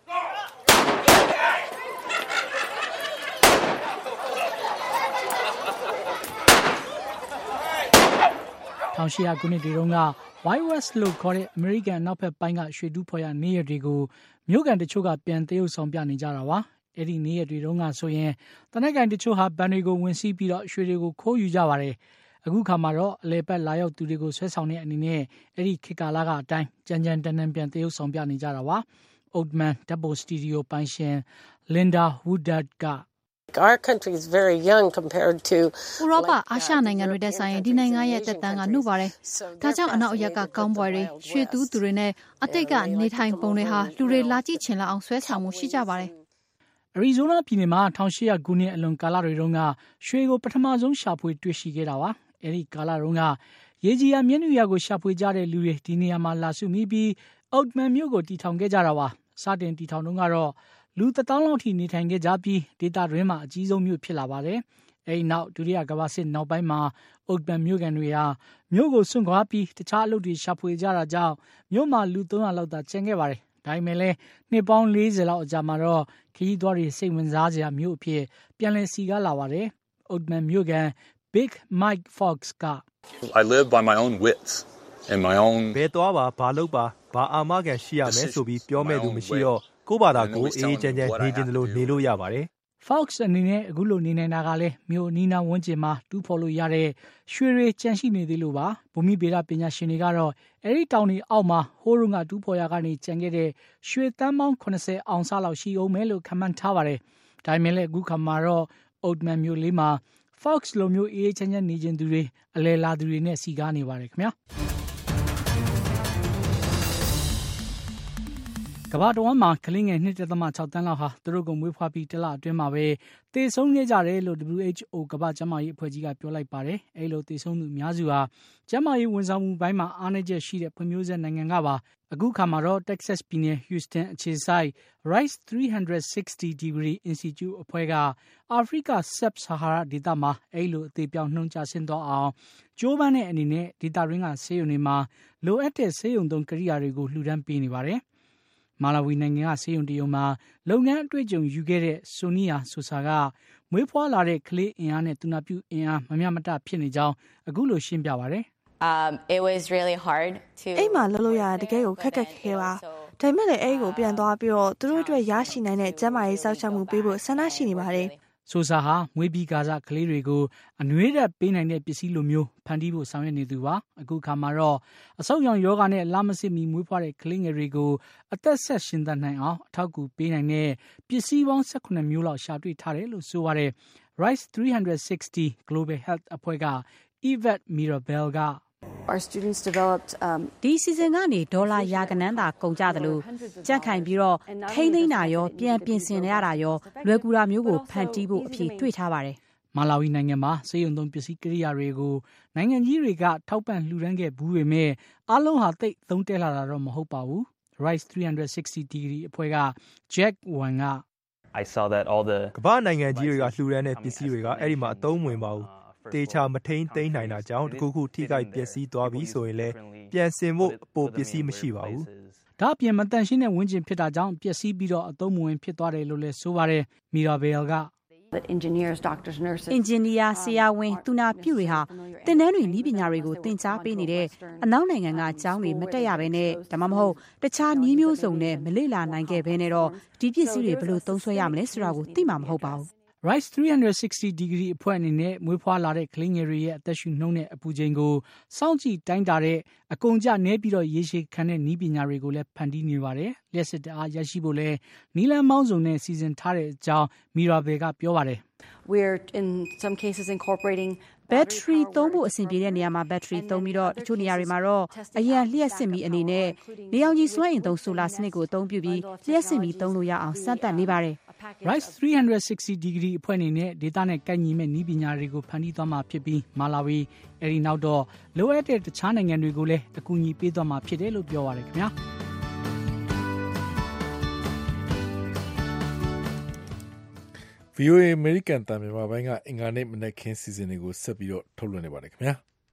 Speaker 1: 1800ခုနှစ်တွေတုန်းက Wild West လို့ခေါ်တဲ့အမေရိကန်နောက်ဘက်ပိုင်းကရွှေတူးဖော်ရနေရတွေကိုမြို့ကန်တချို့ကပြန်သရုပ်ဆောင်ပြနေကြတာပါ။အဲ့ဒီနေရတွေတုန်းကဆိုရင်တနက်ကန်တချို့ဟာဘန်တွေကိုဝင်စီးပြီးတော့ရွှေတွေကိုခိုးယူကြပါတယ်။အခုခါမှာတော့အလေပတ်လာရောက်သူတွေကိုဆွဲဆောင်တဲ့အနေနဲ့အဲ့ဒီခေတ်ကာလကအတိုင်းကြမ်းကြမ်းတမ်းတမ်းပြန်သရုပ်ဆောင်ပြနေကြတာပါ။ Oatman Double Studio ပိုင်ရှင် Linda Woodard က
Speaker 24: Our country is very young compared to
Speaker 23: ဥရောပအာရှနိုင်ငံတွေတဲ့ဆိုင်ရင်ဒီနိုင်ငံရဲ့သက်တမ်းကနှုတ်ပါတယ်။ဒါကြောင့်အနောက်အရက်ကကောင်းပွဲတွေရွှေတူးသူတွေနဲ့အတိတ်ကနေထိုင်ပုံတွေဟာလူတွေလာကြည့်ချင်လောက်အောင်ဆွဲဆောင်မှုရှိကြပါတယ်
Speaker 1: ။အရီဇိုနာပြည်နယ်မှာ1800ခုနှစ်အလွန်ကာလတွေတုန်းကရွှေကိုပထမဆုံးရှာဖွေတွေ့ရှိခဲ့တာပါ။အဲဒီကာလတုန်းကရေကြီးရမျက်နှာရကိုရှာဖွေကြတဲ့လူတွေဒီနေရာမှာလာစုမိပြီး Oatman မြို့ကိုတည်ထောင်ခဲ့ကြတာပါ။စတင်တည်ထောင်တုန်းကတော့လူ1000လောက်ထိနေထိုင်ခဲ့ကြပြီးဒေသတွင်းမှာအကြီးဆုံးမြို့ဖြစ်လာပါတယ်။အဲဒီနောက်ဒုတိယကမ္ဘာစစ်နောက်ပိုင်းမှာ Oatman မြို့ကန်တွေဟာမြို့ကိုစွန့်ခွာပြီးတခြားအလုပ်တွေရှာဖွေကြတာကြောင့်မြို့မှာလူ300လောက်သာကျန်ခဲ့ပါတယ်။ဒါပေမဲ့လည်းနှစ်ပေါင်း40လောက်အကြာမှာတော့ခရီးသွားတွေစိတ်ဝင်စားစရာမြို့အဖြစ်ပြန်လည်စီကားလာပါတယ်။ Oatman မြို့ကန် Big Mike Fox က
Speaker 25: I live by my own wits and my own
Speaker 26: ဘယ်သွားပါဘာလုပ်ပါဘာအာမခံရှိရမယ်ဆိုပြီးပြောမဲ့သူမရှိတော့
Speaker 4: ကိုယ့်ဘာသာကိုအေးချမ်းချမ်းနေခြင်းလို့နေလို့ရပါတယ်
Speaker 1: Fox အနေနဲ့အခုလိုနေနေတာကလည်းမြို့နီးနားဝန်းကျင်မှာတူးဖော်လို့ရတဲ့ရွှေတွေကြန့်ရှိနေသေးလို့ပါဘူမိဗေဒပညာရှင်တွေကတော့အဲဒီတောင်တွေအောက်မှာဟိုးရုံကတူးဖော်ရာကနေကြံခဲ့တဲ့ရွှေသန်းပေါင်း80အောင်စလောက်ရှိအောင်မယ်လို့ခန့်မှန်းထားပါတယ်ဒါပေမဲ့လည်းအခုခါမှာတော့ Oldman မြို့လေးမှာ Fox လိုမျိုးအေးချမ်းချမ်းနေခြင်းသူတွေအလဲလာသူတွေနဲ့စီကားနေပါတယ်ခင်ဗျာကမ္ဘာတော်မှာကလေးငယ် 2.6 တန်းလောက်ဟာသူတို့ကိုမွေးဖွားပြီးတစ်လအတွင်းမှာပဲသေဆုံးခဲ့ကြတယ်လို့ WHO ကမ္ဘာ့ကျန်းမာရေးအဖွဲ့ကြီးကပြောလိုက်ပါတယ်။အဲလိုသေဆုံးသူအများစုဟာကျန်းမာရေးဝန်ဆောင်မှုပိုင်းမှာအားနည်းချက်ရှိတဲ့ဖွံ့ဖြိုးဆဲနိုင်ငံကပါ။အခုခါမှာတော့ Texas ပြည်နယ် Houston အခြေစိုက် Rice 360 Degree Institute အဖွဲ့ကအာဖရိက Sub-Sahara ဒေသမှာအဲလိုအသေးပြောင်းနှုံးကျဆင်းသွားအောင်ကြိုးပမ်းတဲ့အနေနဲ့ဒေသရင်းကဆေးရုံတွေမှာလိုအပ်တဲ့ဆေးရုံသုံးကိရိယာတွေကိုလှူဒန်းပေးနေပါတယ်။မာလာဝီနိုင်ငံကဆေးရုံတရုံမှာလုပ်ငန်းအတွေ့အကြုံယူခဲ့တဲ့ဆိုနီယာဆိုဆာကမွေးဖွားလာတဲ့ကလေးအင်အားနဲ့သူနာပြုအင်အားမမျှမတဖြစ်နေကြောင်းအခုလိုရှင်းပြပါတယ်
Speaker 5: It was really hard to အိမ်မှာလှုပ်လို့ရတကယ်ကိုခက်ခက်ခဲပါဒါပေမဲ့လည်းအဲ့ကိုပြန်သွားပြီးတော့သူတို့အတွက်ရရှိနိုင်တဲ့ကျန်းမာရေးစောင့်ရှောက်မှုပေးဖို့ဆန္ဒရှိနေပါတယ်
Speaker 1: ဆိုဆာဟာမွေးပြီးကာစကလေးတွေကိုအနှွေးတက်ပေးနိုင်တဲ့ပစ္စည်းလိုမျိုးဖန်တီးဖို့ဆောင်ရွက်နေသူပါအခုခါမှာတော့အဆုတ်ရောင်ယောဂနဲ့လမစစ်မီမွေးဖွားတဲ့ကလေးငယ်တွေကိုအသက်ဆက်ရှင်သန်နိုင်အောင်အထောက်အကူပေးနိုင်တဲ့ပစ္စည်းပေါင်း18မျိုးလောက်ရှာတွေ့ထားတယ်လို့ဆိုပါတယ် Rice 360 Global Health အဖွဲ့က Yvette Mirabel က
Speaker 6: Our students developed ဒီစီဇန်ကနေဒေါ်လာရာကနန်းသာကုန်ကြတယ်လို့ကြက်ခိုင်ပြီးတော့ထိန်းသိမ်းတာရောပြန်ပြင်ဆင်ရတာရောလွယ်ကူတာမျိုးကိုဖန်တီးဖို့အဖြစ်တွေ့ထားပါတယ်
Speaker 1: မာလာဝီနိုင်ငံမှာစေယုံသုံးပစ္စည်းကိရိယာတွေကိုနိုင်ငံကြီးတွေကထောက်ပံ့လှူဒန်းခဲ့ဘူးပေမဲ့အားလုံးဟာသိပ်သုံးတဲလာတာတော့မဟုတ်ပါဘူး Rice 360 Degree အဖွဲ့က Jack Wan က
Speaker 4: I saw that all the ကမ္ဘာနိုင်ငံကြီးတွေကလှူဒန်းတဲ့ပစ္စည်းတွေကအဲ့ဒီမှာအသုံးဝင်ပါဘူးတေချာမထိန်သိမ်းနိုင်တာကြောင့်တခုခုထိခိုက်ပျက်စီးသွားပြီဆိုရင်လည်းပြန်ဆင်ဖို့ပိုပစ္စည်းမရှိပါဘူး
Speaker 1: ဒါအပြင်မတန်ရှင်းတဲ့ဝန်းကျင်ဖြစ်တာကြောင့်ပျက်စီးပြီးတော့အသုံးမဝင်ဖြစ်သွားတယ်လို့လည်းဆိုပါတယ်မီရာဘယ်က
Speaker 6: engineers doctors nurses engineer ဆရာဝန်သူနာပြုတွေဟာသင်တန်းတွေနည်းပညာတွေကိုသင်ကြားပေးနေတဲ့အနောက်နိုင်ငံကကျောင်းတွေမတက်ရဘဲနဲ့ဒါမှမဟုတ်တခြားနည်းမျိုးစုံနဲ့မလေ့လာနိုင်ခဲ့ဘဲနဲ့တော့ဒီပစ္စည်းတွေဘယ်လိုသုံးစွဲရမလဲဆိုတာကိုသိမှာမဟုတ်ပါဘူး
Speaker 1: Rice 360 Degree အဖွဲ့အနေနဲ့မွေးဖွားလာတဲ့ကလေးငယ်တွေရဲ့အသက်ရှူနှုန်းနဲ့အပူချိန်ကိုစောင့်ကြည့်တိုင်းတာတဲ့အကုန်ကြနဲပြီးတော့ရေရှည်ခံတဲ့နည်းပညာတွေကိုလည်းဖန်တီးနေပါတယ်။လျှက်စစ်တအားရရှိဖို့လည်းနီလန်မောင်းစုံနဲ့စီစဉ်ထားတဲ့အကြောင်းမီရာဘယ်ကပြောပါတယ်။
Speaker 6: We're in some cases incorporating battery သုံးဖို့အဆင်ပြေတဲ့နေရာမှာ battery သုံးပြီးတော့တချို့နေရာတွေမှာတော့အရန်လျှက်စစ်မီအနေနဲ့နေအောင်ကြီးစွမ်းအင်သုံးဆိုလာစနစ်ကိုအသုံးပြုပြီးလျှက်စစ်မီသုံးလို့ရအောင်စမ်းသပ်နေပါတယ်
Speaker 1: Rice 360 Degree အဖွဲ့အနေနဲ့ဒေတာနဲ့ကိုက်ညီမဲ့နည်းပညာတွေကိုဖန်တီးသွားမှာဖြစ်ပြီးမာလာဝီအဲဒီနောက်တော့လိုအပ်တဲ့တခြားနိုင်ငံတွေကိုလည်းအကူအညီပေးသွားမှာဖြစ်တယ်လို့ပြောပါတယ်ခင်ဗျာ
Speaker 2: VOA American တန်မြန်မာပိုင်းကအင်္ဂါနေ့မနက်ခင်းစီစဉ်တွေကိုဆက်ပြီးတော့ထုတ်လွှင့်နေပါတယ်ခင်ဗျာ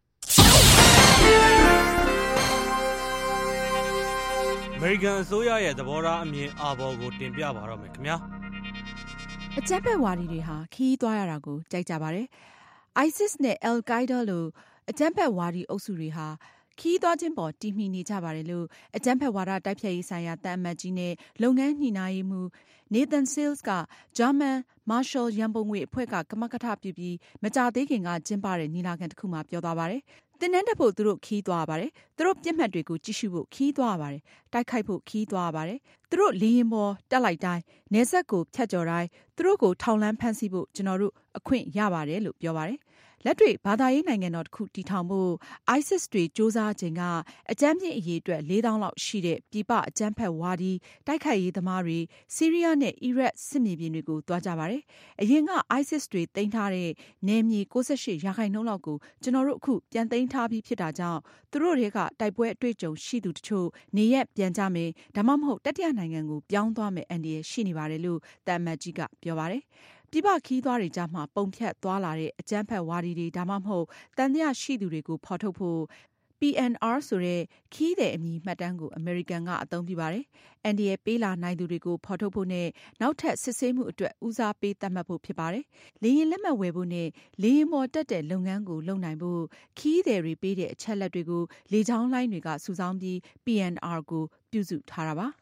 Speaker 10: အမေရိကန်အစိုးရရဲ့သဘောထားအမြင်အာဘော်ကိုတင်ပြပါတော့မယ်ခင်ဗျာ
Speaker 6: အကြမ်းဖက်ဝါဒီတွေဟာခီးသွားရတာကိုကြိုက်ကြပါတယ် ISIS နဲ့ Al-Qaeda လိုအကြမ်းဖက်ဝါဒီအုပ်စုတွေဟာခီးသွားခြင်းပေါ်တည်မီနေကြပါတယ်လို့အကြမ်းဖက်ဝါဒတိုက်ဖျက်ရေးဆိုင်ရာတန်အမတ်ကြီးနဲ့လုပ်ငန်းညှိနှိုင်းရေးမှူး Nathan Sales က German Marshall ရန်ပုံငွေအဖွဲ့ကကမကထပြုပြီးမကြသေးခင်ကကျင်းပတဲ့ညီလာခံတစ်ခုမှာပြောသွားပါတယ်။သင်တန်းတက်ဖို့သူတို့ခီးသွားပါတယ်။သူတို့ပြစ်မှတ်တွေကိုကြည့်ရှုဖို့ခီးသွားပါတယ်။တိုက်ခိုက်ဖို့ခီးသွားပါတယ်။သူတို့လေရင်ပေါ်တက်လိုက်တိုင်းနေဆက်ကိုဖြတ်ကျော်တိုင်းသူတို့ကိုထောင်လန်းဖမ်းဆီးဖို့ကျွန်တော်တို့အခွင့်ရပါတယ်လို့ပြောပါတယ်။လက်တွေ့ဘာသာရေးနိုင်ငံတော်တစ်ခုတည်ထောင်ဖို့ ISIS တွေစ조사ခြင်းကအကြမ်းဖက်အရေးအတွက် 4000 လောက်ရှိတဲ့ပြည်ပအကြမ်းဖက်ဝါဒီတိုက်ခိုက်ရေးသမားတွေဆီးရီးယားနဲ့အီရတ်စစ်မြေပြင်တွေကိုတွားကြပါတယ်။အရင်က ISIS တွေသိမ်းထားတဲ့နယ်မြေ 98% လောက်ကိုကျွန်တော်တို့အခုပြန်သိမ်းထားပြီးဖြစ်တာကြောင့်သူတို့တွေကတိုက်ပွဲအတွေ့အကြုံရှိသူတချို့နေရက်ပြန်ကြမယ်ဒါမှမဟုတ်တတိယနိုင်ငံကိုပြောင်းသွားမယ်အန်ဒီရရှိနေပါတယ်လို့တန်မတ်ကြီးကပြောပါတယ်။ပြည်ပခီးသွားတွေကြားမှာပုံဖြတ်သွားလာတဲ့အကြမ်းဖက်ဝါဒီတွေဒါမှမဟုတ်တန်တရားရှိသူတွေကိုဖော်ထုတ်ဖို့ PNR ဆိုတဲ့ခီးတဲ့အမည်မှတ်တမ်းကိုအမေရိကန်ကအသုံးပြုပါတယ်။ NDA ပေးလာနိုင်သူတွေကိုဖော်ထုတ်ဖို့နဲ့နောက်ထပ်စစ်ဆေးမှုအတွက်ဦးစားပေးသတ်မှတ်ဖို့ဖြစ်ပါတယ်။လေယာဉ်လက်မှတ်ဝယ်ဖို့နဲ့လေယာဉ်ပေါ်တက်တဲ့လုပ်ငန်းကိုလုပ်နိုင်ဖို့ခီးသည်တွေပေးတဲ့အချက်လက်တွေကိုလေကြောင်းလိုင်းတွေကစုဆောင်းပြီး PNR ကိုပြုစုထားတာပါ။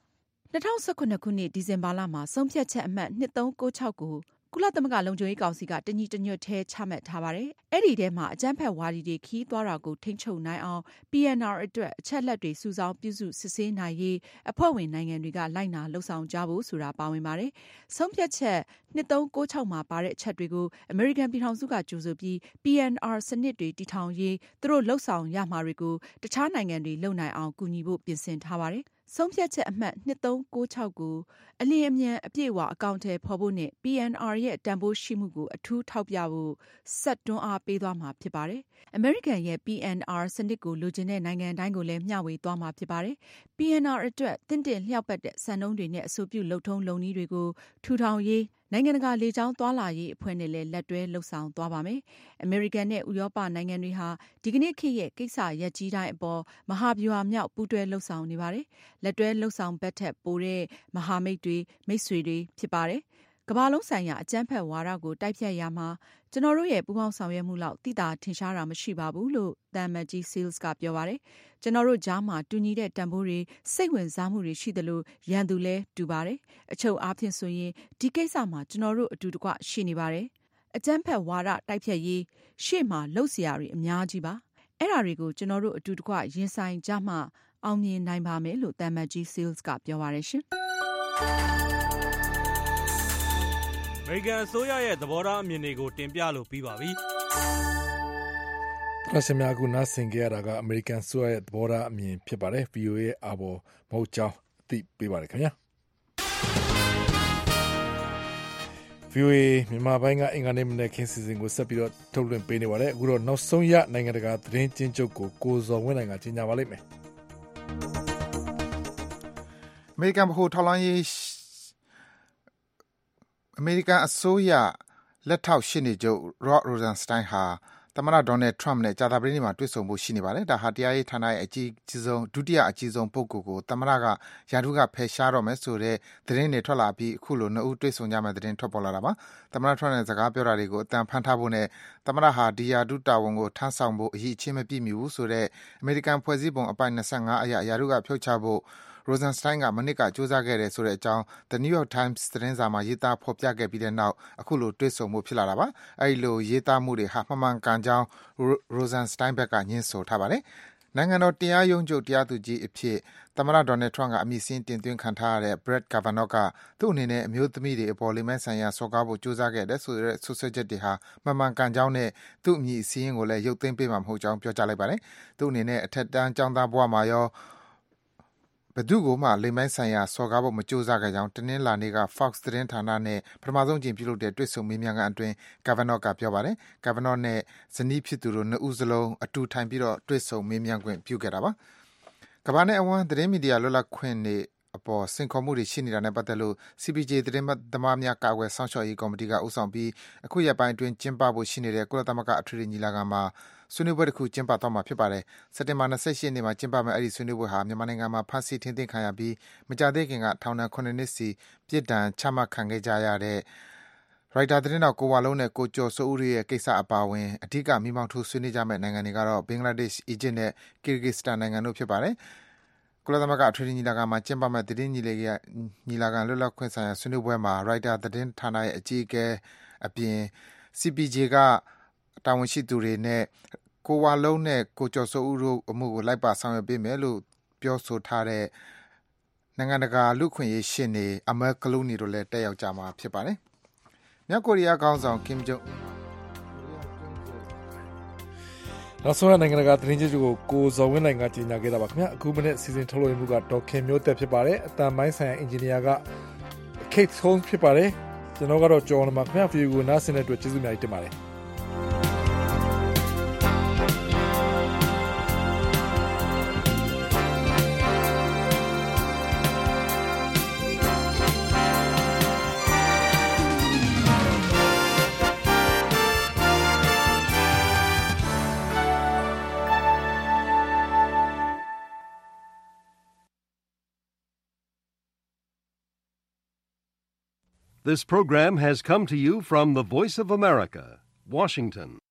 Speaker 6: 2019 ခုနှစ်ဒီဇင်ဘာလမှာဆုံးဖြတ်ချက်အမှတ်2396ကိုကုလသမဂ္ဂလုံခြုံရေးကောင်စီကတညီတညွတ်ထဲချမှတ်ထားပါတယ်။အဲ့ဒီထဲမှာအကြမ်းဖက်ဝါဒီတွေခီးသွားတာကိုထိန်းချုပ်နိုင်အောင် PNR အတွက်အချက်လက်တွေစုဆောင်းပြုစုစစ်ဆေးနိုင်ရေးအဖွဲ့ဝင်နိုင်ငံတွေကလိုက်နာလှုပ်ဆောင်ကြဖို့ဆိုတာပါဝင်ပါတယ်။ဆုံးဖြတ်ချက်2396မှာပါတဲ့အချက်တွေကိုအမေရိကန်ပြည်ထောင်စုကကြိုဆိုပြီး PNR စနစ်တွေတည်ထောင်ရေးသူတို့လှုပ်ဆောင်ရမှာတွေကိုတခြားနိုင်ငံတွေလုပ်နိုင်အောင်ကူညီဖို့ပြင်ဆင်ထားပါတယ်။ဆုံးဖြတ်ချက်အမှတ်2396ကိုအလျင်အမြန်အပြည့်အဝအကောင့်ထဲဖော်ဖို့နဲ့ PNR ရဲ့တန်ဖိုးရှိမှုကိုအထူးထောက်ပြဖို့ဆက်တွန်းအားပေးသွားမှာဖြစ်ပါတယ်။ အမေရိကန်ရဲ့ PNR စနစ်ကိုလိုချင်တဲ့နိုင်ငံတိုင်းကိုလည်းမျှဝေသွားမှာဖြစ်ပါတယ်။ PNR အတွက်တင့်တယ်လျှောက်ပတ်တဲ့စံနှုန်းတွေနဲ့အဆိုပြုလုပ်ထုံးလုပ်နည်းတွေကိုထူထောင်ရေးနိုင်ငံတကာလေကြောင်းသွားလာရေးအဖွဲ့နဲ့လည်းလက်တွဲလှုပ်ဆောင်သွားပါမယ်။အမေရိကန်နဲ့ဥရောပနိုင်ငံတွေဟာဒီကနေ့ခေတ်ရဲ့ကိစ္စရပ်ကြီးတိုင်းအပေါ်မဟာဗျူဟာမြောက်ပူးတွဲလှုပ်ဆောင်နေပါတယ်။လက်တွဲလှုပ်ဆောင်ဘက်ထက်ပိုတဲ့မဟာမိတ်တွေမိတ်ဆွေတွေဖြစ်ပါတယ်။ကမ္ဘာလုံးဆိုင်ရာအကြမ်းဖက်ဝါဒကိုတိုက်ဖြတ်ရမှာကျွန်တော်တို့ရဲ့ပူးပေါင်းဆောင်ရွက်မှုလောက်သိတာထင်ရှားတာမရှိပါဘူးလို့သံအမတ်ကြီး Seals ကပြောပါတယ်။ကျွန်တော်တို့ကြားမှာတူညီတဲ့တန်ဖိုးတွေစိတ်ဝင်စားမှုတွေရှိသလိုရန်သူလည်းတူပါတယ်။အချုပ်အားဖြင့်ဆိုရင်ဒီကိစ္စမှာကျွန်တော်တို့အတူတကွရှိနေပါတယ်။အကြမ်းဖက်ဝါဒတိုက်ဖြတ်ရေးရှေ့မှာလှုပ်ရှားတွေအများကြီးပါ။အဲ့ဒါတွေကိုကျွန်တော်တို့အတူတကွရင်ဆိုင်ကြမှအောင်မြင်နိုင်ပါမယ်လို့သံအမတ်ကြီး Seals ကပြောပါတယ်ရှင်။
Speaker 10: အမေရိကန်အစိုးရရဲ့သဘောထားအမြင်တွေကိုတင်ပြလို့ပြီးပါပြီ
Speaker 2: ။ဒါရှင်များအခုနားဆင်ကြရတာကအမေရိကန်ဆိုရဲ့သဘောထားအမြင်ဖြစ်ပါတယ်။ VOA ရဲ့အာဘော်မဟုတ်ကြောင်းအသိပေးပါတယ်ခင်ဗျာ။ VOA မြန်မာပိုင်းကအင်္ဂါနေ့မနေ့ခင်းစီစဉ်ကိုဆက်ပြီးတော့ထုတ်လွှင့်ပေးနေပါတယ်။အခုတော့နောက်ဆုံးရနိုင်ငံတကာသတင်းကျဉ်းချုပ်ကိုဇော်ဝင်းနိုင်ကကြီးညာပါလိမ့်မယ်
Speaker 3: ။အမေရိကန်ဗဟိုထောက်လှမ်းရေးအမေရိကန်အစိုးရလက်ထောက်ရှေ့နေချုပ် Rod Rosenstein ဟာသမ္မတ Donald Trump နဲ့ကြာသပတေးနေ့မှာတွေ့ဆုံဖို့ရှိနေပါတယ်။ဒါဟာတရားရေးဌာနရဲ့ဒုတိယအကြီးဆုံးပုဂ္ဂိုလ်ကိုသမ္မတကရာထူးကဖယ်ရှားတော့မယ်ဆိုတဲ့သတင်းတွေထွက်လာပြီးအခုလိုနှစ်ဦးတွေ့ဆုံကြမယ့်သတင်းထွက်ပေါ်လာတာပါ။သမ္မတ Trump နဲ့စကားပြောတာတွေကိုအသံဖမ်းထားဖို့နဲ့သမ္မတဟာဒီရာထူးတာဝန်ကိုထမ်းဆောင်ဖို့အရေးအချင်းမပြည့်မီဘူးဆိုတဲ့အမေရိကန်ဖွဲ့စည်းပုံအပိုဒ်25အရရာထူးကဖြုတ်ချဖို့ Rosenstein ကမနှစ်ကကြိုးစားခဲ့တယ်ဆိုတဲ့အကြောင်း The New York Times သတင်းစာမှာရေးသားဖော်ပြခဲ့ပြီးတဲ့နောက်အခုလိုတွေ့ဆုံဖို့ဖြစ်လာတာပါ။အဲဒီလိုရေးသားမှုတွေဟာမမှန်ကန်ကြောင်း Rosenstein ဘက်ကငြင်းဆိုထားပါတယ်။နိုင်ငံတော်တရားရုံးချုပ်တရားသူကြီးအဖြစ်သမ္မတ Donald Trump ကအမည်စာရင်းတင်သွင်းခံထားရတဲ့ Brett Kavanaugh ကသူ့အနေနဲ့အမျိုးသမီးတွေအပေါ်လိင်ပိုင်းဆိုင်ရာစော်ကားဖို့ကြိုးစားခဲ့တယ်ဆိုတဲ့စွပ်စွဲချက်တွေဟာမမှန်ကန်ကြောင်းနဲ့သူ့အမည်စာရင်းကိုလည်းရုပ်သိမ်းပေးမှာမဟုတ်ကြောင်းပြောကြားလိုက်ပါတယ်။သူ့အနေနဲ့အထက်တန်းကျောင်းသားဘဝမှာရောဘယ်သူ့ကိုမှလိင်ပိုင်းဆိုင်ရာစော်ကားဖို့မကြိုးစားခဲ့ကြောင်းတနင်္လာနေ့က Fox သတင်းဌာနနဲ့ပထမဆုံးအကြိမ်ပြုလုပ်တဲ့တွေ့ဆုံမေးမြန်းခန်းအတွင်း Kavanaugh ကပြောပါတယ်။ Kavanaugh နဲ့ဇနီးဖြစ်သူတို့နှစ်ဦးစလုံးအတူထိုင်ပြီးတွေ့ဆုံမေးမြန်းခွင့်ပြုခဲ့တာပါ။ကမ္ဘာနဲ့အဝန်းသတင်းမီဒီယာလွတ်လပ်ခွင့်တွေအပေါ်စိန်ခေါ်မှုတွေရှိနေတာနဲ့ပတ်သက်လို့ CPJ သတင်းသမားများကာကွယ်စောင့်ရှောက်ရေးကော်မတီကဦးဆောင်ပြီးအခုရက်ပိုင်းအတွင်းကျင်းပဖို့ရှိနေတဲ့ကုလသမဂ္ဂအထွေထွေညီလာခံမှာဆွေးနွေးပွဲတစ်ခုကျင်းပသွားမှာဖြစ်ပါတယ်။စက်တင်ဘာ28ရက်နေ့မှာကျင်းပမယ့်အဲဒီဆွေးနွေးပွဲဟာမြန်မာနိုင်ငံမှာဖမ်းဆီးထိန်းသိမ်းခံရပြီးမကြာသေးခင်ကထောင်ဒဏ်9နှစ်စီပြစ်ဒဏ်ချမှတ်ခံခဲ့ကြရတဲ့ရိုက်တာသတင်းတောက်ကိုဝလုံးနဲ့ကိုကျော်စိုးဦးရဲ့ကိစ္စအပါအဝင်အဓိကမိမောင်းထိုးဆွေးနွေးကြမယ့်နိုင်ငံတွေကတော့ဘင်္ဂလားဒေ့ရှ်၊အီဂျစ်နဲ့ Kyrgyzstan နိုင်ငံတို့ဖြစ်ပါတယ်။ကုလသမဂ္ဂအထွေထွေညီလာခံမှာကျင်းပမယ့်သတင်းညီလာခံလွတ်လပ်ခွင့်ဆိုင်ရာဆွေးနွေးပွဲမှာရိုက်တာသတင်းဌာနရဲ့အကြီးအကဲအပြင် CPJ ကတာဝန်ရှိသူတွေနဲ့ကိုဝလုံးနဲ့ကိုကျော်စိုးဦးတို့အမှုကိုလိုက်ပါဆောင်ရွက်ပေးမယ်လို့ပြောဆိုထားတဲ့နိုင်ငံတကာလူ့အခွင့်အရေးရှေ့နေ Amal Clooney တို့လည်းတက်ရောက်ကြမှာဖြစ်ပါတယ်။မြောက်ကိုရီးယားခေါင်းဆောင် Kim Jong
Speaker 2: နောက်ဆုံးနိုင်ငံတကာသတင်းကြီးကိုဇော်ဝင်းနိုင်ကကြီးညာခဲ့တာပါခင်ဗျာအခုမနေ့စီစဉ်ထုတ်လွှင့်မှုကဒေါက်ခင်မျိုးသက်ဖြစ်ပါတယ်အတန်ပိုင်းဆိုင်ရာအင်ဂျင်နီယာက Kate Holmes ဖြစ်ပါတယ်ကျွန်တော်ကတော့ကြော်နေမှာခင်ဗျာဗီဒီယိုကိုနားဆင်တဲ့အတွက်ကျေးဇူးများတင်ပါတယ်
Speaker 9: This program has come to you from the Voice of America, Washington.